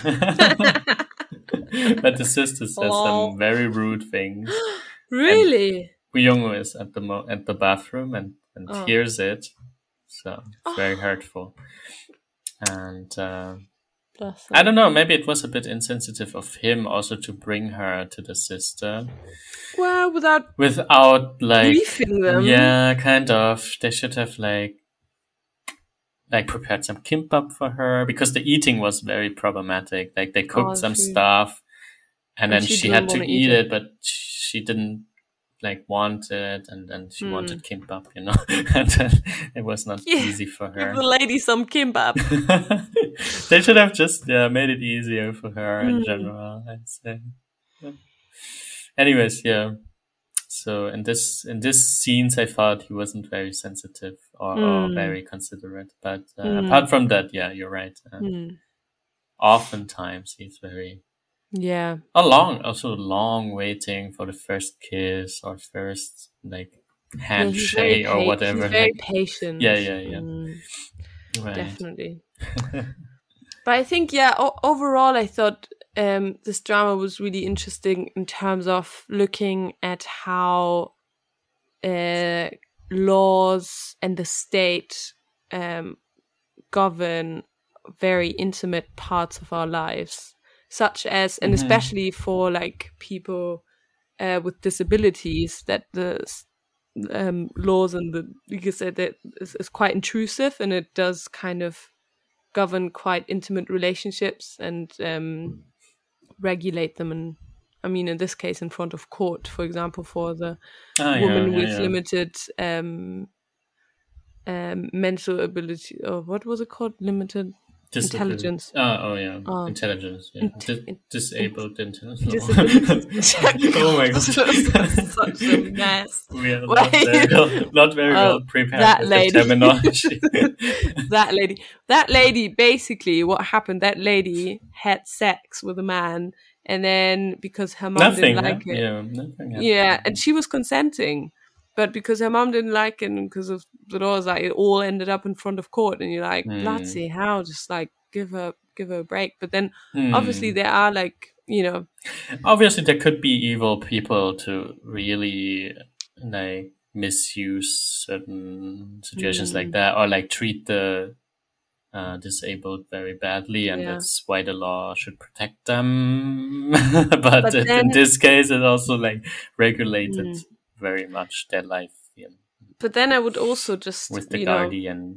But the sister says some very rude things. Really? Woo Young-woo is at the bathroom and hears it, so it's very hurtful. And I don't know, maybe it was a bit insensitive of him also to bring her to the sister. Well, without like briefing them. Yeah, kind of. They should have like prepared some kimbap for her, because the eating was very problematic. Like they cooked some stuff and then she had to eat it, but she didn't like want it, and then she wanted kimbap, and then it was not easy for her. Give the lady some kimbap. They should have just made it easier for her in general, I'd say. Anyways, So in this scenes, I thought he wasn't very sensitive or very considerate. But apart from that, yeah, you're right. Oftentimes he's very long waiting for the first kiss or first like handshake or whatever. He's very patient. Yeah. Right. Definitely. But I think, overall, I thought this drama was really interesting in terms of looking at how laws and the state govern very intimate parts of our lives, such as, and especially for like people with disabilities, that the laws and the legal state that is quite intrusive, and it does kind of govern quite intimate relationships and regulate them. And I mean, in this case, in front of court, for example, for the woman with limited mental ability, or what was it called? Limited intelligence. Intelligence. Yeah. Disabled intelligence. Oh my god. Such a mess. We are not very well prepared that lady. The terminology. That lady, basically, what happened, that lady had sex with a man, and then because her mom didn't like it. Nothing happened. Yeah, and she was consenting. But because her mom didn't like it, and because of the laws, like, it all ended up in front of court, and you're like, bloody hell, just like give her a break. But then obviously there are like, obviously there could be evil people to really like misuse certain situations like that, or like treat the disabled very badly, and that's why the law should protect them. but then, in this case, it also like regulated very much their life. But then I would also just with the guardian,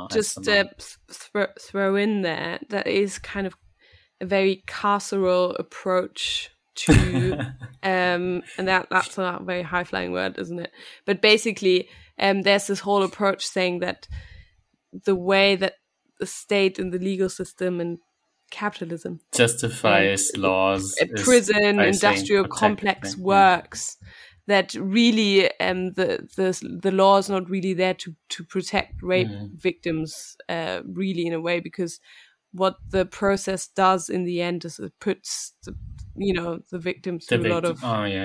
throw in there that is kind of a very carceral approach to and that's a very high flying word, isn't it? But basically, there's this whole approach saying that the way that the state and the legal system and capitalism justifies laws, prison, industrial complex works. That really, the law is not really there to protect rape victims, really, in a way, because what the process does in the end is it puts the victim through a lot of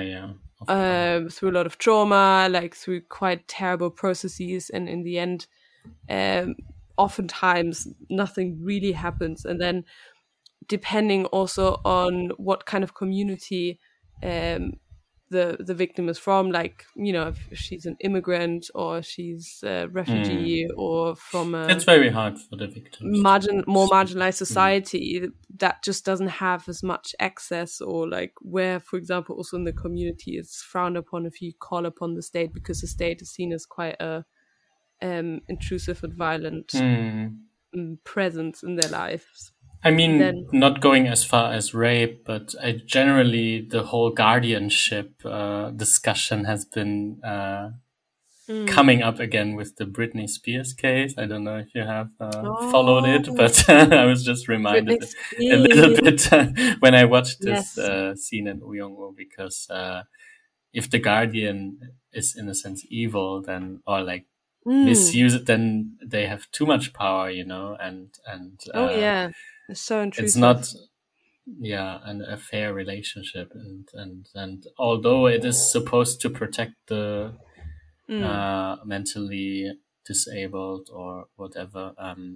through a lot of trauma, like through quite terrible processes, and in the end, oftentimes nothing really happens. And then, depending also on what kind of community the victim is from, like, if she's an immigrant or she's a refugee or from it's very hard for the victims. More marginalized society that just doesn't have as much access, or like where, for example, also in the community it's frowned upon if you call upon the state, because the state is seen as quite a intrusive and violent presence in their lives. I mean, not going as far as rape, but generally the whole guardianship discussion has been coming up again with the Britney Spears case. I don't know if you have followed it, but I was just reminded a little bit when I watched this scene in Uyong-oh, because if the guardian is in a sense evil, then, or like misuse it, then they have too much power, and it's so intrusive. It's not, a fair relationship, and although it is supposed to protect the mentally disabled or whatever,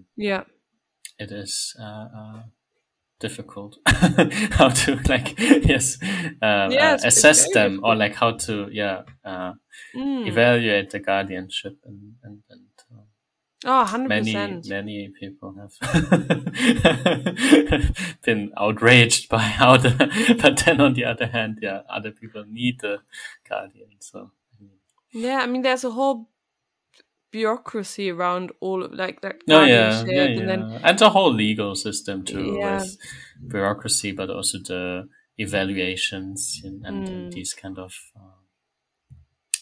it is difficult how to assess them, or like how to evaluate the guardianship and 100%. Many people have been outraged by but then on the other hand, other people need the guardian. So I mean, there's a whole bureaucracy around all of like that guardianship, and the whole legal system too, with bureaucracy, but also the evaluations and these kind of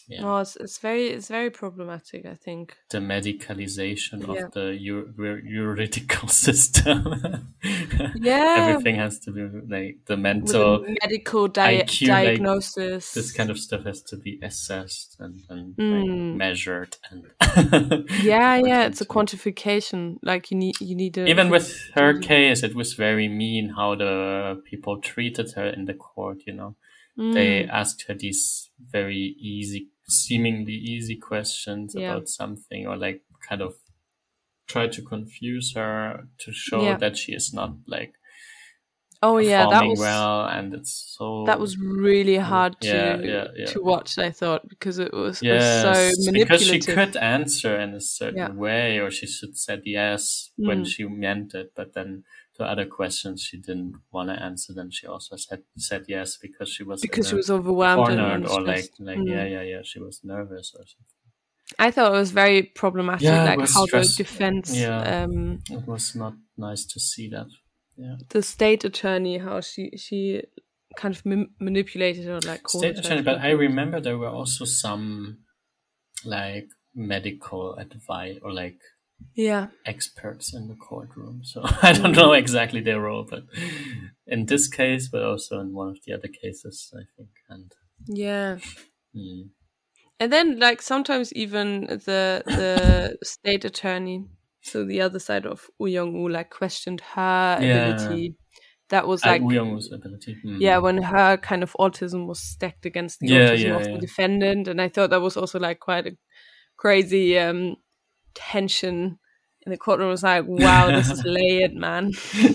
yeah. Oh, it's very problematic, I think. The medicalization Yeah. of the juridical system. Yeah. Everything has to be like the With mental a medical IQ, diagnosis. like this kind of stuff has to be assessed and like Mm. measured and Yeah, looked it's a into. quantification. Like you need a Even with her case, it was very mean how the people treated her in the court, you know. They asked her these very seemingly easy questions Yeah. about something, or like kind of try to confuse her to show Yeah. that she is not like Oh yeah, performing well, and it's so that was really hard yeah. to watch, I thought, because it was so Yes, manipulative. because she could answer in a certain Yeah. way, or she should said yes when she meant it, but then to other questions she didn't want to answer. Then she also said yes because she was overwhelmed cornered, and or like stressed. yeah, she was nervous or something. I thought it was very problematic, Yeah, it like was how the stress- defense, Yeah, it was not nice to see that. Yeah, the state attorney, how she kind of manipulated her, like state attorney. But I remember there were also some like medical advice or like experts in the courtroom. So I don't know exactly their role, but in this case, but also in one of the other cases, I think. And yeah. And then like sometimes even the state attorney, so the other side of Woo Young-woo, like questioned her ability. That was like Woo Young-woo's ability. Yeah, when her kind of autism was stacked against the autism of the defendant, and I thought that was also like quite a crazy tension in the courtroom. It was like, wow, this is layered, man.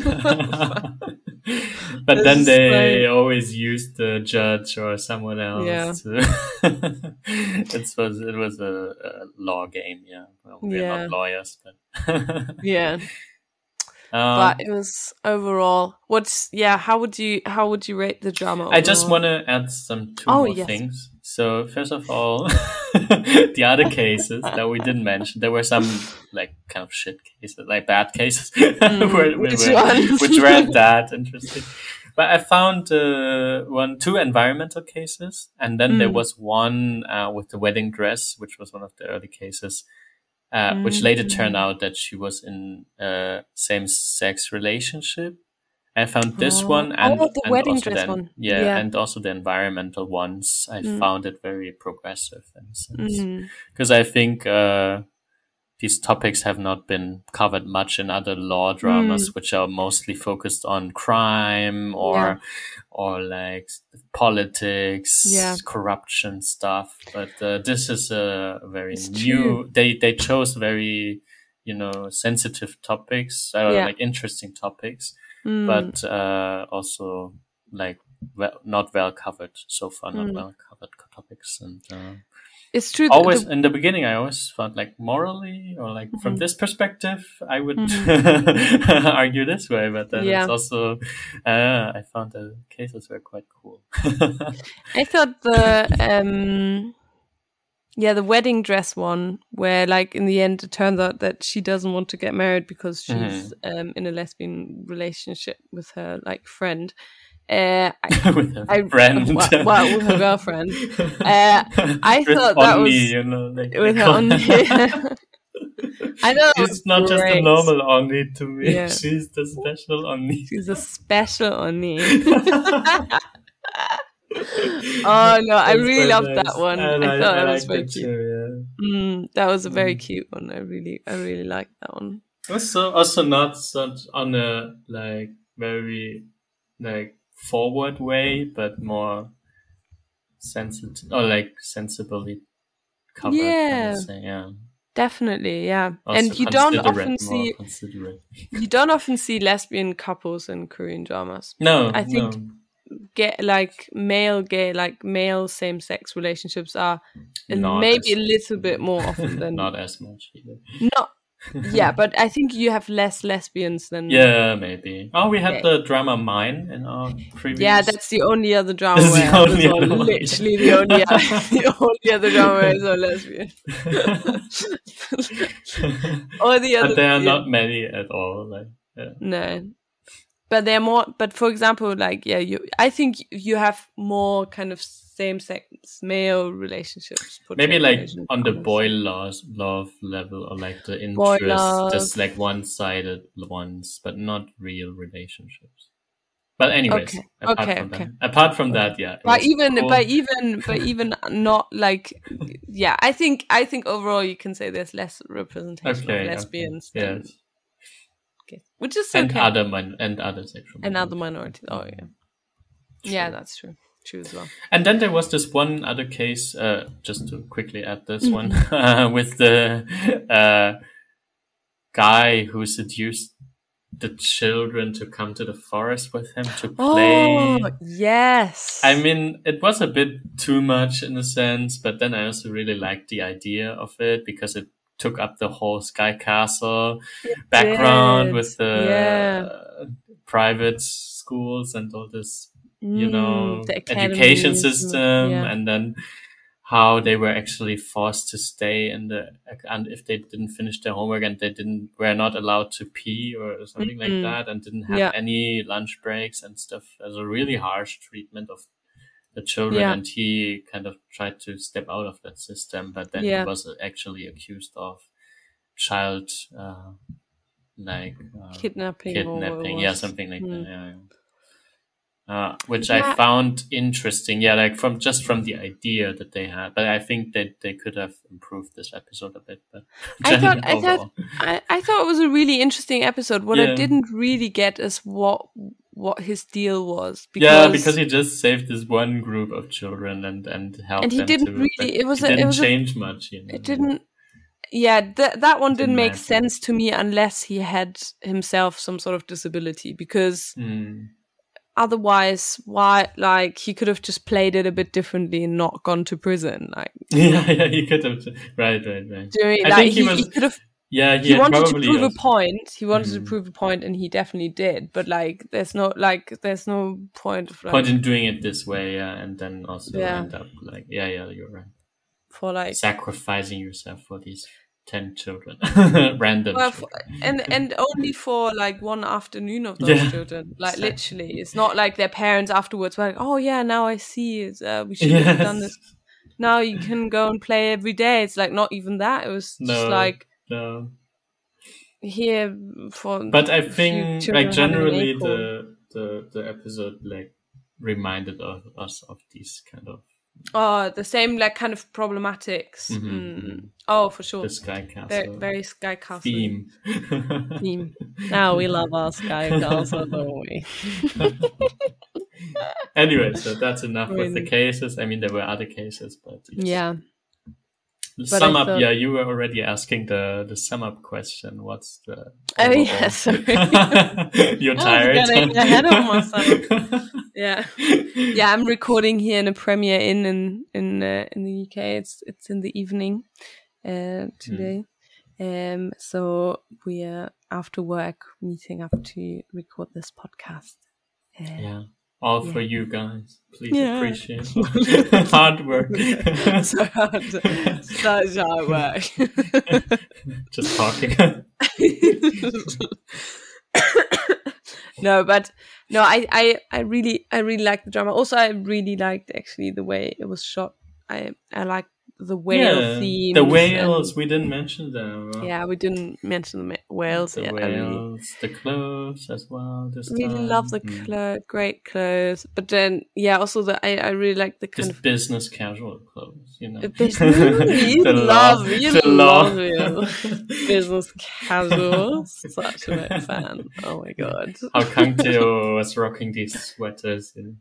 But then they always used the judge or someone else. Yeah. It was a law game. Yeah. Well, we're not lawyers, but yeah. But it was overall. How would you rate the drama overall? I just want to add two more things. So first of all, the other cases that we didn't mention, there were some like kind of shit cases, like bad cases, which weren't that interesting. But I found two environmental cases, and then there was one with the wedding dress, which was one of the early cases. Which later turned out that she was in a same-sex relationship. I found this one and the wedding also dress one. Yeah, and also the environmental ones. I found it very progressive in a sense. Because I think these topics have not been covered much in other law dramas, which are mostly focused on crime or like politics, corruption stuff. But this is a very new. They chose very, sensitive topics, like interesting topics, but also like not well covered so far. Not well covered topics and. It's true. Always in the beginning, I always felt like morally or like from this perspective, I would argue this way. But then it's also, I found the cases were quite cool. I thought the wedding dress one, where like in the end it turns out that she doesn't want to get married because she's in a lesbian relationship with her like friend. With her friend. With her girlfriend. I thought that was like with her only. I know she's not just a normal Onni to me. Yeah. She's the special Onni. She's a special Onni. Oh no, I really loved that one. I thought it was very cute. Too, that was a very cute one. I really liked that one. Also not such on a like very like forward way, but more sensitive or like sensibly covered. Yeah, definitely. Yeah, also and you don't often see lesbian couples in Korean dramas. No, I think male same-sex relationships are maybe a little bit more often than not as much either. Not. Yeah, but I think you have less lesbians than... Yeah, maybe. Oh, we had the drama Mine in our previous... Yeah, that's the only other drama where literally the only other drama where is a lesbian. Or the other... But there are not many at all. Like, No. But they're more... But for example, like, I think you have more kind of same-sex male relationships. Maybe like inversion on the commas. boy love level, or like the Boy interest, love. just like one-sided ones, but not real relationships. But anyways, Okay. apart from that, yeah. it But was even, cool. but even not like, yeah. I think overall you can say there's less representation Okay, of lesbians okay, than yes. gays, which is And okay. other sexual And other minorities. minorities. Oh yeah, yeah, that's true. True as well. And then there was this one other case, just to quickly add this one, with the guy who seduced the children to come to the forest with him to play. Oh yes. I mean, it was a bit too much in a sense, but then I also really liked the idea of it because it took up the whole Sky Castle background did. with the private schools and all this, the education academies, system, and then how they were actually forced to stay and if they didn't finish their homework and were not allowed to pee or something like that, and didn't have any lunch breaks and stuff, as a really harsh treatment of the children. And he kind of tried to step out of that system, but then he was actually accused of child kidnapping, something like that. Which I found interesting. Yeah, like from the idea that they had, but I think that they could have improved this episode a bit. But I thought it was a really interesting episode. What I didn't really get is what his deal was. Because he just saved this one group of children and helped. And he didn't really. It didn't change much. It didn't. Yeah, that one didn't make sense to me unless he had himself some sort of disability, because. Otherwise, why? Like, he could have just played it a bit differently and not gone to prison. Like, he could have. Right. I think he could have. Yeah, he wanted to prove a point. He wanted to prove a point, and he definitely did. But like, there's no point of point in doing it this way. And then also end up like, you're right. For like sacrificing yourself for these 10 children, random children. And only for like one afternoon of those children, like literally. It's not like their parents afterwards were like, oh yeah, now I see it, we should have done this, now you can go and play every day. It's like not even that. It was just like here for. But I think like generally the episode like reminded us of these kind of the same like kind of problematics. Oh, for sure. The Sky Castle. Very, very Sky Castle theme. Now we love our Sky Castle, don't we? Anyway, so that's enough with the cases. I mean, there were other cases, but sum up. Yeah, you were already asking the sum up question. What's the? Oh yeah, sorry. You're tired. Getting ahead of myself. Yeah. I'm recording here in a Premier Inn in the UK. It's in the evening today. So we are after work meeting up to record this podcast. All for you guys. Please appreciate hard work. Such hard work. Just talking. I really liked the drama. Also, I really liked actually the way it was shot. I liked the whale theme. The whales, we didn't mention them. Yeah, we didn't mention the whales. The whales, the clothes as well. Really love the great clothes. But then, also I really like the kind of business casual clothes. You love business casual. Such a big fan. Oh my god! How Kang Teo was rocking these sweaters. And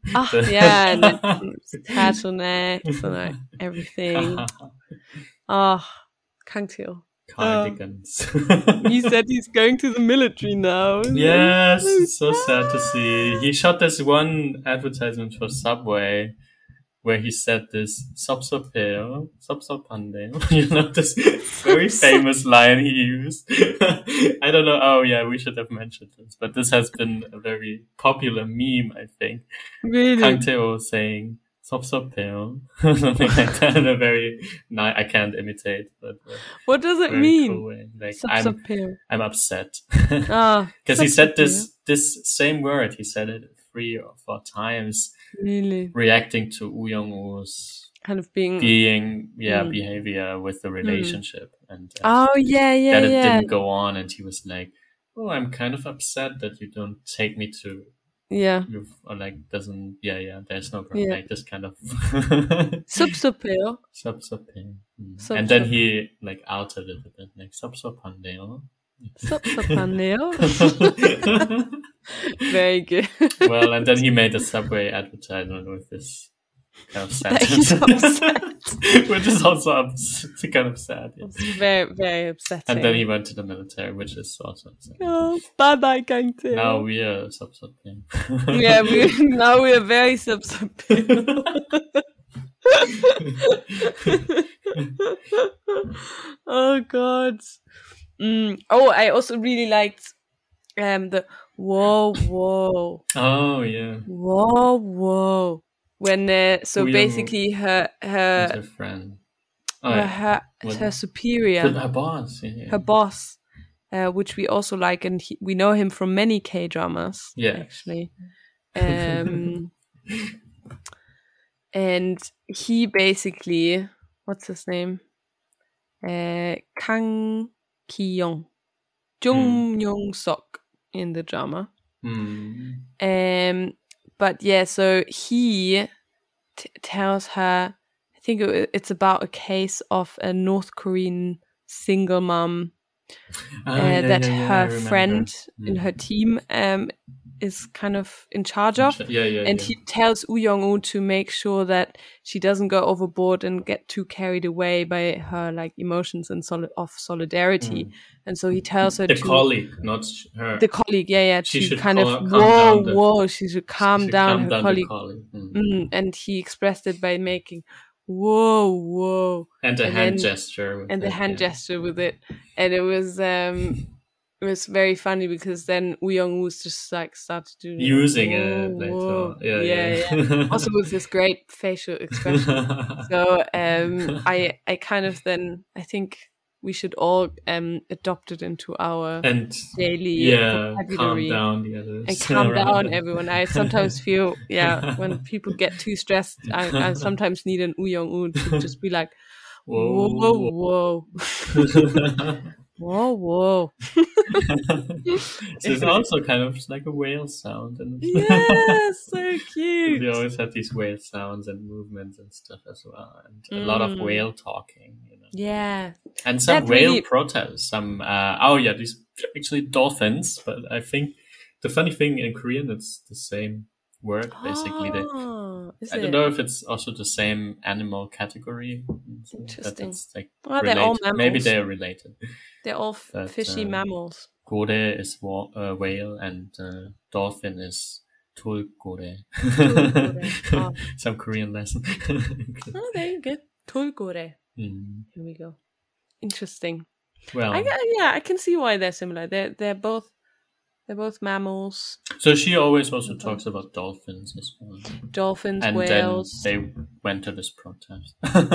turtlenecks and like everything. Kang Teo. Cardigans. He said he's going to the military now. Yes, it's so sad to see. He shot this one advertisement for Subway where he said this "Sopsopeo, Sopsopande." This very famous line he used. I don't know. Oh yeah, we should have mentioned this, but this has been a very popular meme, I think. Really? Kang Teo saying "Sopsopeo," something like that. A very I can't imitate, but what does it mean? Cool way. Like I'm upset because he said this same word. He said it 3 or 4 times Really? reacting to Woo Young-woo's Kind of being... behavior with the relationship, and Oh, yeah, that it yeah. didn't go on, and he was like, "Oh, I'm kind of upset that you don't take me to Yeah. or like doesn't there's no Yeah. like this kind of Subsopeo. Subsopeo. Sub- And then sub- he like outed it a bit, like Subsopandeo. Subsopaneo. Very good. Well, and then he made a Subway advertisement with this kind of That he's sentence, upset. which is also kind of sad. Yeah. It's very, very upsetting. And then he went to the military, which is also upsetting. Oh, bye-bye, Gangtail. Now we are Subsopeo. Yeah, now we are very Subsopeo. Oh God. Oh, I also really liked the whoa. Oh yeah. Whoa. When so Woo basically her her friend. Oh, her superior, her boss, her boss, which we also like, and we know him from many K-dramas. Yeah, actually. And he basically, what's his name? Kang Ki-young, Jung Young Sok in the drama. But yeah, so he tells her, I think it's about a case of a North Korean single mom her friend in her team is kind of in charge of. And he tells Woo Young-woo to make sure that she doesn't go overboard and get too carried away by her like emotions and of solidarity. And so he tells her the colleague, not her. The colleague, She to should kind of she should calm down her colleague. And he expressed it by making whoa and a hand gesture with gesture with it, and it was very funny because then Woo Young-woo's just like started doing using it later. Yeah. Also with this great facial expression. So I kind of then I think we should all adopt it into our daily vocabulary. Calm down the others. And calm down everyone. I sometimes feel, when people get too stressed, I sometimes need an Woo Young-woo to just be like, whoa. Whoa. So it's also kind of like a whale sound. Yeah, so cute. We always have these whale sounds and movements and stuff as well. And a lot of whale talking. Yeah. And some whale protests. Some, these actually dolphins. But I think the funny thing in Korean, it's the same word, basically. I don't know if it's also the same animal category. Interesting. It's like they're all mammals. Maybe they're related. They're all fishy mammals. Gore is whale, and dolphin is tulgore. Some Korean lesson. Oh, there you go. Tulgore. Here we go. Interesting. Well, I can see why they're similar. They're both mammals. So she always also talks about dolphins as well. Dolphins, and whales. Then they went to this protest.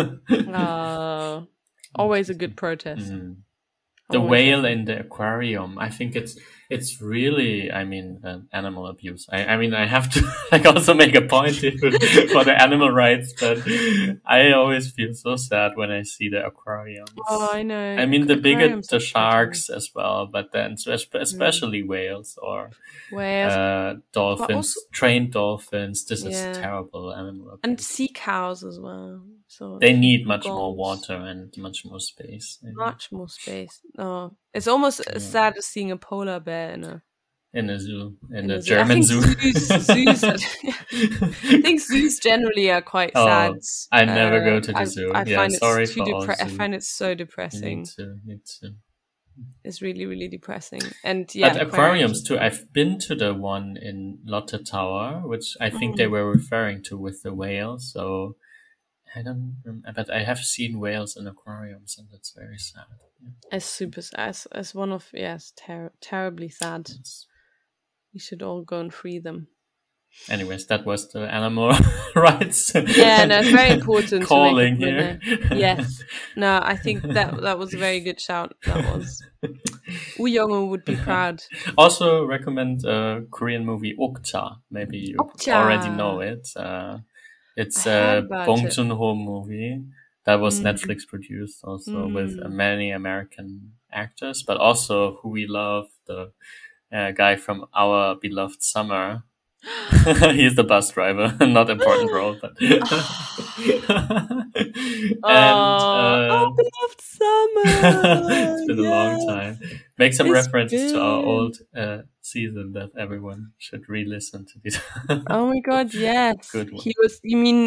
Always a good protest. The whale in the aquarium. I think it's really, animal abuse. I have to also make a point here for the animal rights, but I always feel so sad when I see the aquariums. Oh, I know. The bigger the sharks as well, but then especially whales or dolphins, trained dolphins. This is terrible animal abuse. And sea cows as well. So they need much more water and much more space. Much more space. Oh, it's almost as sad as seeing a polar bear in a zoo, in a German zoo. Zoos, I think zoos generally are quite sad. I never go to the zoo. I find sorry for all I find it so depressing. Me too. It's really, really depressing. And but aquariums too. I've been to the one in Lotte Tower, which I think they were referring to with the whale. So I don't remember, but I have seen whales in aquariums, and that's very sad. It's super sad. As one of terribly sad. We should all go and free them. Anyways, that was the animal rights. Yeah, no, it's very important calling to make a here. Yes. No, I think that was a very good shout. That was. Woo Young-woo would be proud. Also recommend a Korean movie Okja. Maybe you Okja. already know it. It's I heard a about Bong it. Joon-ho movie that was Mm. Netflix produced also with many American actors, but also who we love, the guy from Our Beloved Summer. He's the bus driver, not important role, but Oh, beloved summer. it's been a long time. Make some It's references to our been- old season that everyone should re-listen to these. Oh my god, yes. Good one. He was. You mean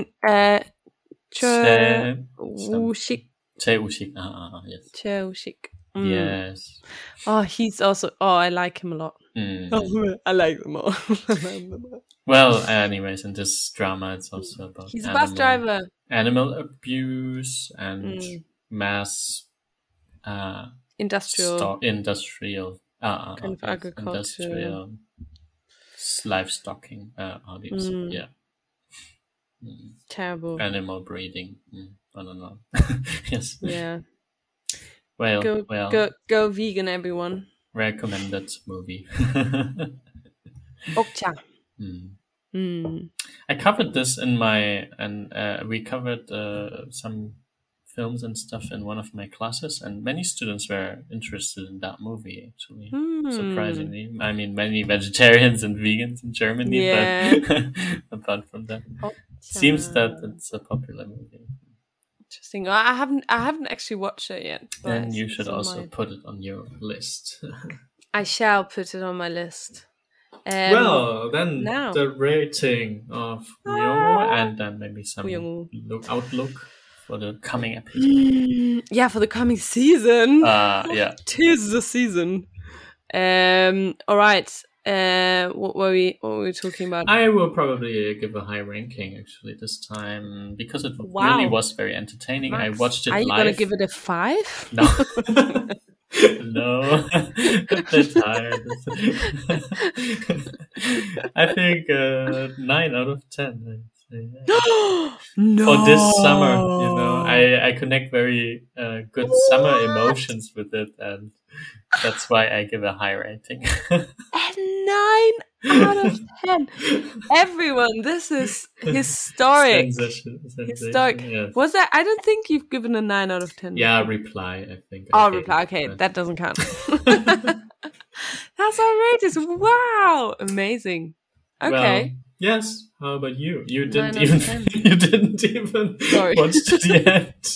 Che Che Woo-shik? Woo-shik. Yes. Che Woo-shik. Yes. Oh, he's also. Oh, I like him a lot. Mm. I like them all. Well, anyways, in this drama, it's also about He's a bus driver. animal abuse and mass Industrial. industrial Kind of agriculture. industrial livestocking. How do you say? Yeah. Terrible. Animal breeding. I don't know. Yes. Yeah. Well, Go vegan, everyone. recommended movie. Okja. I covered this in my, and we covered some films and stuff in one of my classes, and many students were interested in that movie, actually. Surprisingly. I mean, many vegetarians and vegans in Germany, Yeah. but apart from that, seems that it's a popular movie. Interesting. I haven't actually watched it yet. But Then you it's should on also my- put it on your list. I shall put it on my list. Well, then now. the rating of Ryongo, and then maybe some Ryongo. outlook for the coming episode. Yeah, for the coming season. Yeah. Tis the season. All right. What were we talking about? I will probably give a high ranking actually this time because it Wow. really was very entertaining. Max, I watched it are you live. gonna give it a 5? No. No. That's tired. I think 9 out of 10. I'd say. No. For this summer, I connect very good summer emotions with it, and that's why I give a high rating. A 9 out of 10. Everyone, this is historic. Sensation, Historic. yes. Was that? I don't think you've given a 9 out of 10. Yeah, Reply, I think. Oh, Reply. Okay, that doesn't count. That's outrageous. Wow. Amazing. Okay. Well, yes. How about you? You 9 didn't out even. of 10. You didn't even Sorry. watch to the end.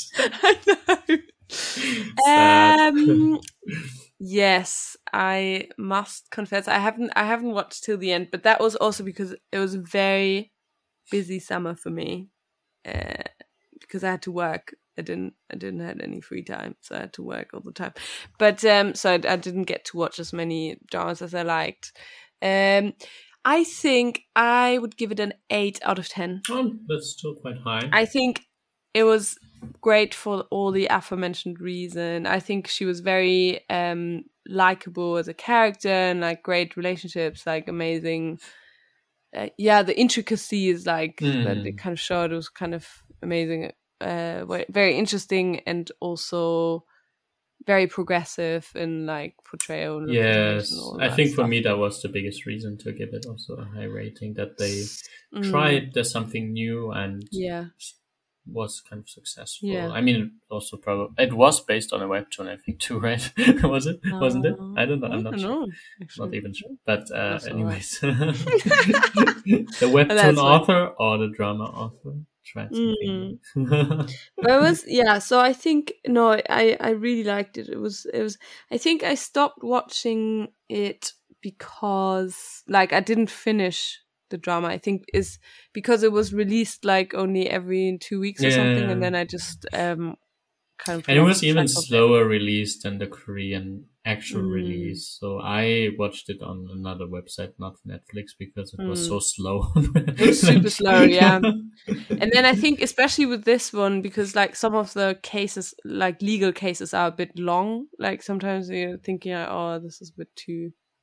I know. Sad. Yes, I must confess I haven't watched till the end, but that was also because it was a very busy summer for me. Because I had to work. I didn't have any free time, so I had to work all the time. But so I didn't get to watch as many dramas as I liked. I think I would give it an 8 out of 10. Oh, that's still quite high. I think it was great for all the aforementioned reason. I think she was very likable as a character and like great relationships, like amazing. The intricacies like that it kind of showed was kind of amazing, very interesting, and also very progressive in like portrayal. And Yes, and all I that think for stuff. me that was the biggest reason to give it also a high rating, that they tried something new and Yeah. was kind of successful. Yeah. I mean, also probably it was based on a webtoon, I think, too, right? Was it? Wasn't it? I don't know. I'm not sure. Actually. Not even sure. But That's all anyways, the webtoon That's author or the drama author tried something. But it was so I think I really liked it. It was I think I stopped watching it because like I didn't finish the drama. I think is because it was released like only every 2 weeks or something, and then I just kind of. And it was lost even track of it. slower released than the Korean actual release. So I watched it on another website, not Netflix, because it was so slow. It was super slow, yeah. And then I think especially with this one, because like some of the cases, like legal cases, are a bit long. Like sometimes you're thinking, oh, this is a bit too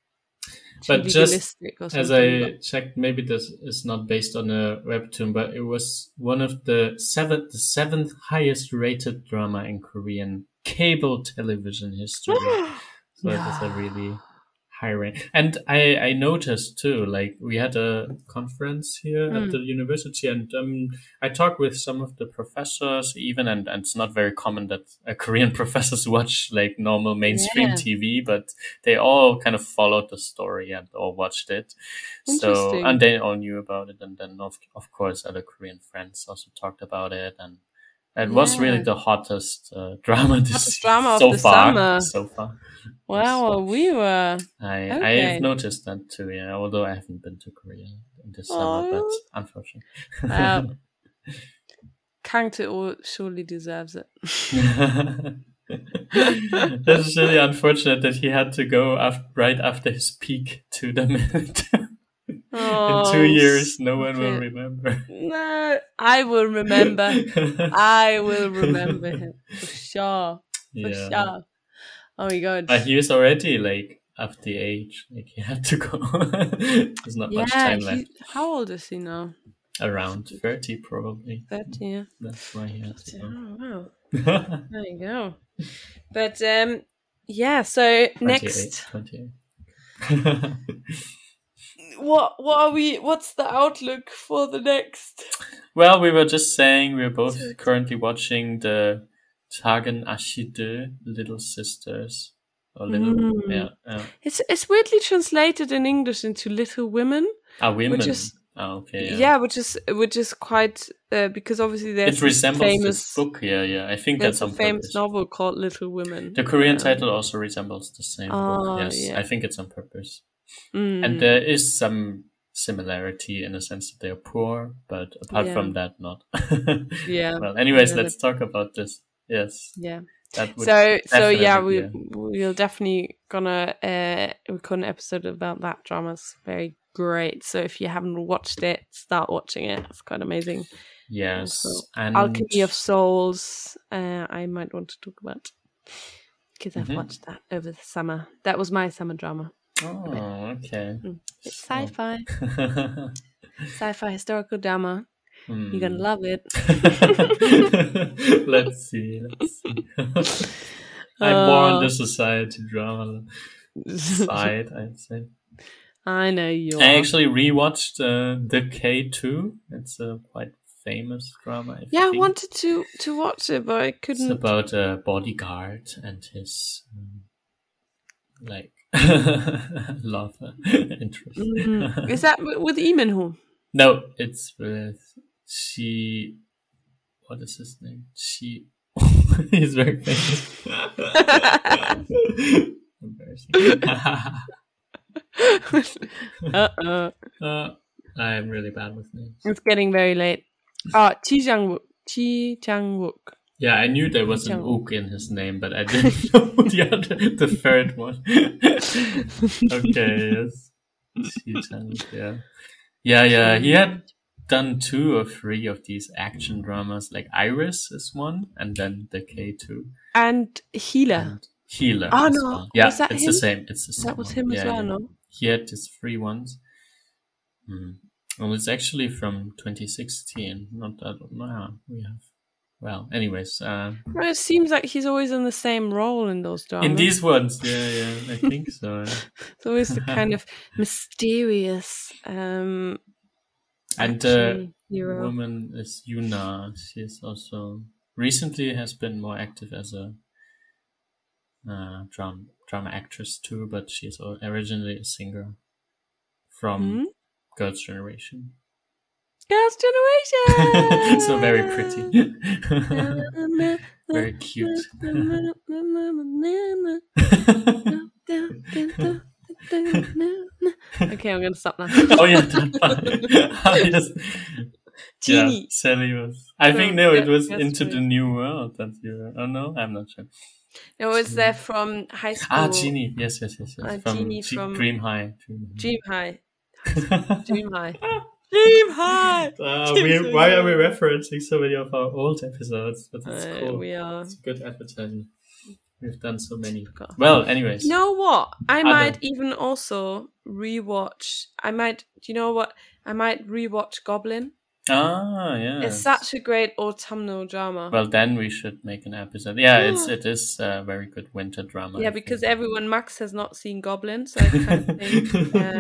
But just legalistic or as something. I checked, maybe this is not based on a webtoon, but it was one of the seventh highest rated drama in Korean cable television history. So it was a really high rank. And I noticed too, like we had a conference here at the university, and I talked with some of the professors even, and it's not very common that Korean professors watch like normal mainstream TV, but they all kind of followed the story and all watched it. So, and they all knew about it. And then of course other Korean friends also talked about it, and it was really the hottest drama so far. Wow, we were. I've noticed that too. Yeah, although I haven't been to Korea in this summer, but unfortunately, Kang To surely deserves it. That's really unfortunate that he had to go right after his peak to the military. In 2 years, no one will remember. No, I will remember. I will remember him for sure. For sure. Oh my god! But he was already like of the age, like he had to go. There's not much time left. How old is he now? Around 30, probably. 30, yeah. That's why he had to go. Oh wow! There you go. But yeah. So 28, next, 28. what are we? What's the outlook for the next? Well, we were just saying we're both currently watching the Tagen Ashide, Little Sisters, or Little It's weirdly translated in English into Little Women. Women. Which is, okay. Yeah, which is quite because obviously there's it resembles this book. Yeah. I think that's a famous novel called Little Women. The Korean title also resembles the same book. Yes, yeah. I think it's on purpose. And there is some similarity in the sense that they are poor, but apart from that, not. Well, anyways, let's talk about this. Yes. Yeah. So yeah, we'll definitely gonna record an episode about that drama. It's very great. So if you haven't watched it, start watching it. It's quite amazing. Yes. And Alchemy of Souls, I might want to talk about because I've watched that over the summer. That was my summer drama. Oh, okay. It's sci-fi. Sci-fi historical drama. You're gonna love it. Let's see. I'm more on the society drama side, I'd say. I know you are. I actually rewatched The K2. It's a quite famous drama. I wanted to watch it, but I couldn't. It's about a bodyguard and his love interest. Is that with Lee Min-ho? No, it's with what is his name? He's very famous. Embarrassing. I'm really bad with names. It's getting very late. Chi Chang-wook. Yeah, I knew there was an ook in his name, but I didn't know the third one. Okay, yes. Chi Chang-wook, yeah. He had done 2 or 3 of these action dramas, like Iris is one, and then The K2. And Healer. Healer. Oh, no. Well. Yeah, was that it's him? the same. It's the same. That was him as well, no? He had his 3 ones. Well, it's actually from 2016. Not that long. We have. Well, anyways. It seems like he's always in the same role in those dramas. In these ones, yeah, I think so. It's always the kind of mysterious. And the woman is Yuna. She's also recently has been more active as a drama actress too, but she's originally a singer from Girls' Generation. Girls' Generation! So very pretty. Very cute. Okay, I'm going to stop now. Oh yeah, yes. Genie. Yeah, Sally was. I think it was Into the New World that you were. Oh no, I'm not sure. It was from high school. Genie. Yes. From Genie from Dream High. Dream High. Dream High. Why are we referencing so many of our old episodes? But it's cool. We are. It's good advertising. We've done so many. Well, anyways. You know what? I might even also rewatch. I might rewatch Goblin. Ah, yeah. It's such a great autumnal drama. Well, then we should make an episode. Yeah, it is a very good winter drama. Yeah, because everyone, Max has not seen Goblin, so I kind of think.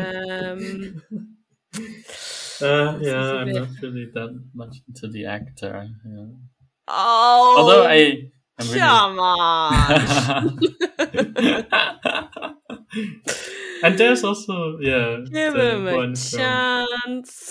I'm not really that much into the actor. Yeah. Oh, although I'm really... come on. And there's also give him a chance.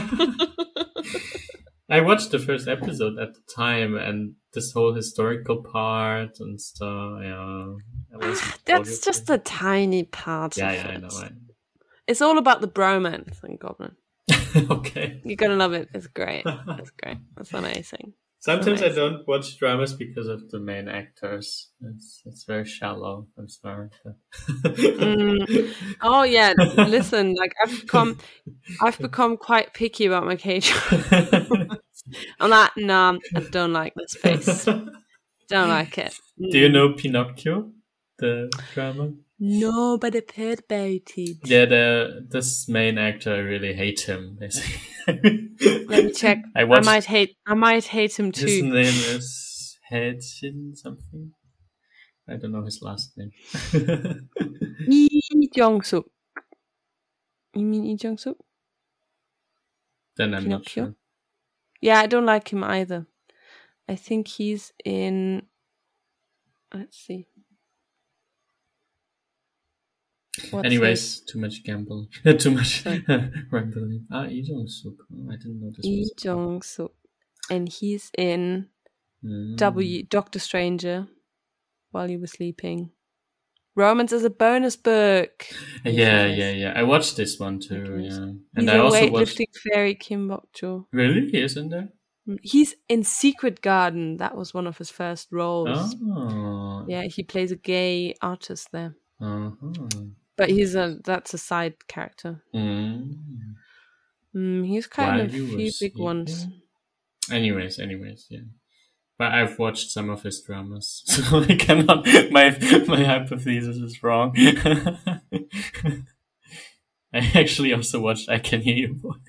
I watched the first episode at the time, and this whole historical part and stuff. Yeah, that's just a tiny part. Yeah, I know. It's all about the bromance in Goblin. Okay, you're gonna love it. It's great. It's amazing. Sometimes I don't watch dramas because of the main actors. It's very shallow. I'm sorry. Oh yeah, listen. Like I've become quite picky about my K-dramas. I'm like, nah, I don't like this face. Don't like it. Do you know Pinocchio, the drama? No, but I've heard about it. Yeah, this main actor, I really hate him. Basically. Let me check. I might hate him too. His name is Hae-jin something. I don't know his last name. Lee Jong-suk. You mean Lee Jong-suk? Then I'm not sure. Yeah, I don't like him either. I think he's in. Let's see. Anyways, too much gambling. Too much rambling. Lee Jong-suk. Oh, I didn't know this. Lee Jong-suk. And he's in Doctor Stranger, While You Were Sleeping. Romance is a bonus book. Yeah. I watched this one too. Yeah, and I also watched weightlifting fairy Kim Bok-jo. Really, he is in there. He's in Secret Garden. That was one of his first roles. Oh. Yeah, he plays a gay artist there. But that's a side character. He's kind of a few big ones. Anyways, yeah. But I've watched some of his dramas, so I cannot. My hypothesis is wrong. I actually also watched I Can Hear Your Voice.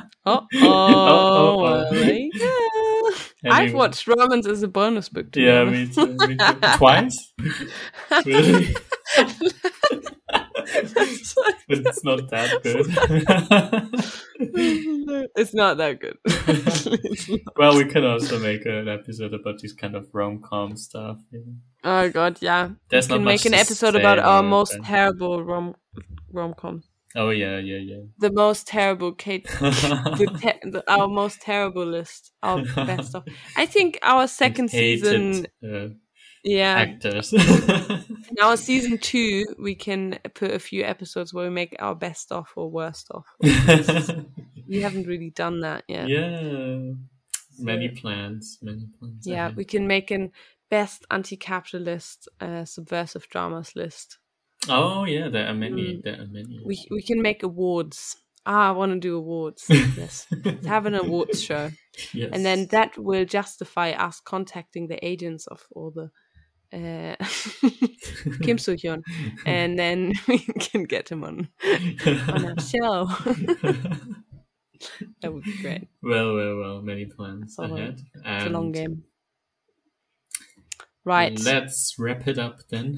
I've watched Romance as a bonus book too. Yeah, me too. Twice? Really? But it's not that good. It's not that good. Well, we can also make an episode about this kind of rom-com stuff. Yeah. Oh god, yeah. We can make an episode about our most terrible rom-com. Oh yeah. The most terrible our most terrible list, our best of. I think our second season. Actors. In our season 2, we can put a few episodes where we make our best of or worst of. We haven't really done that yet. Yeah, many plans. Yeah, we can make an best anti-capitalist, subversive dramas list. Oh yeah, there are many. We can make awards. I want to do awards. Yes, let's have an awards show. Yes. And then that will justify us contacting the agents of all the Kim Soo-hyun, and then we can get him on our show. That would be great. Well, many plans ahead. It's a long game. Right. Let's wrap it up then.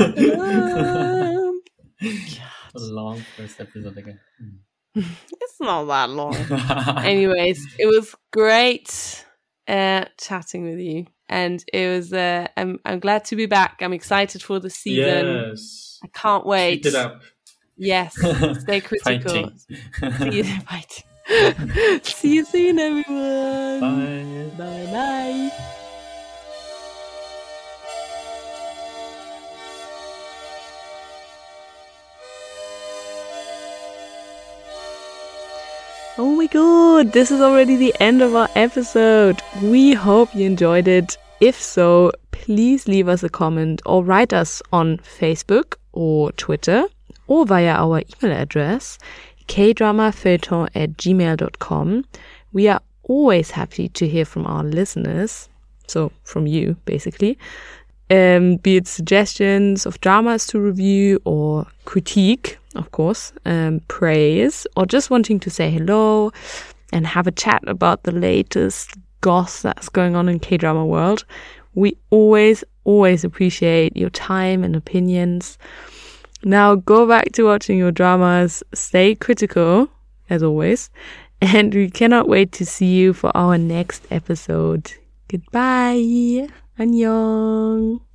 A long first episode again. It's not that long. Anyways, it was great chatting with you. And it was. I'm glad to be back. I'm excited for the season. Yes, I can't wait. Keep it up. Yes, stay critical. See you soon, everyone. Bye. Oh my god, this is already the end of our episode. We hope you enjoyed it. If so, please leave us a comment or write us on Facebook or Twitter or via our email address kdramafeuilleton@gmail.com. We are always happy to hear from our listeners, so from you basically. be it suggestions of dramas to review or critique, of course, praise, or just wanting to say hello and have a chat about the latest goss that's going on in K-drama world. We always appreciate your time and opinions. Now go back to watching your dramas, stay critical, as always, and we cannot wait to see you for our next episode. Goodbye. Annyeong.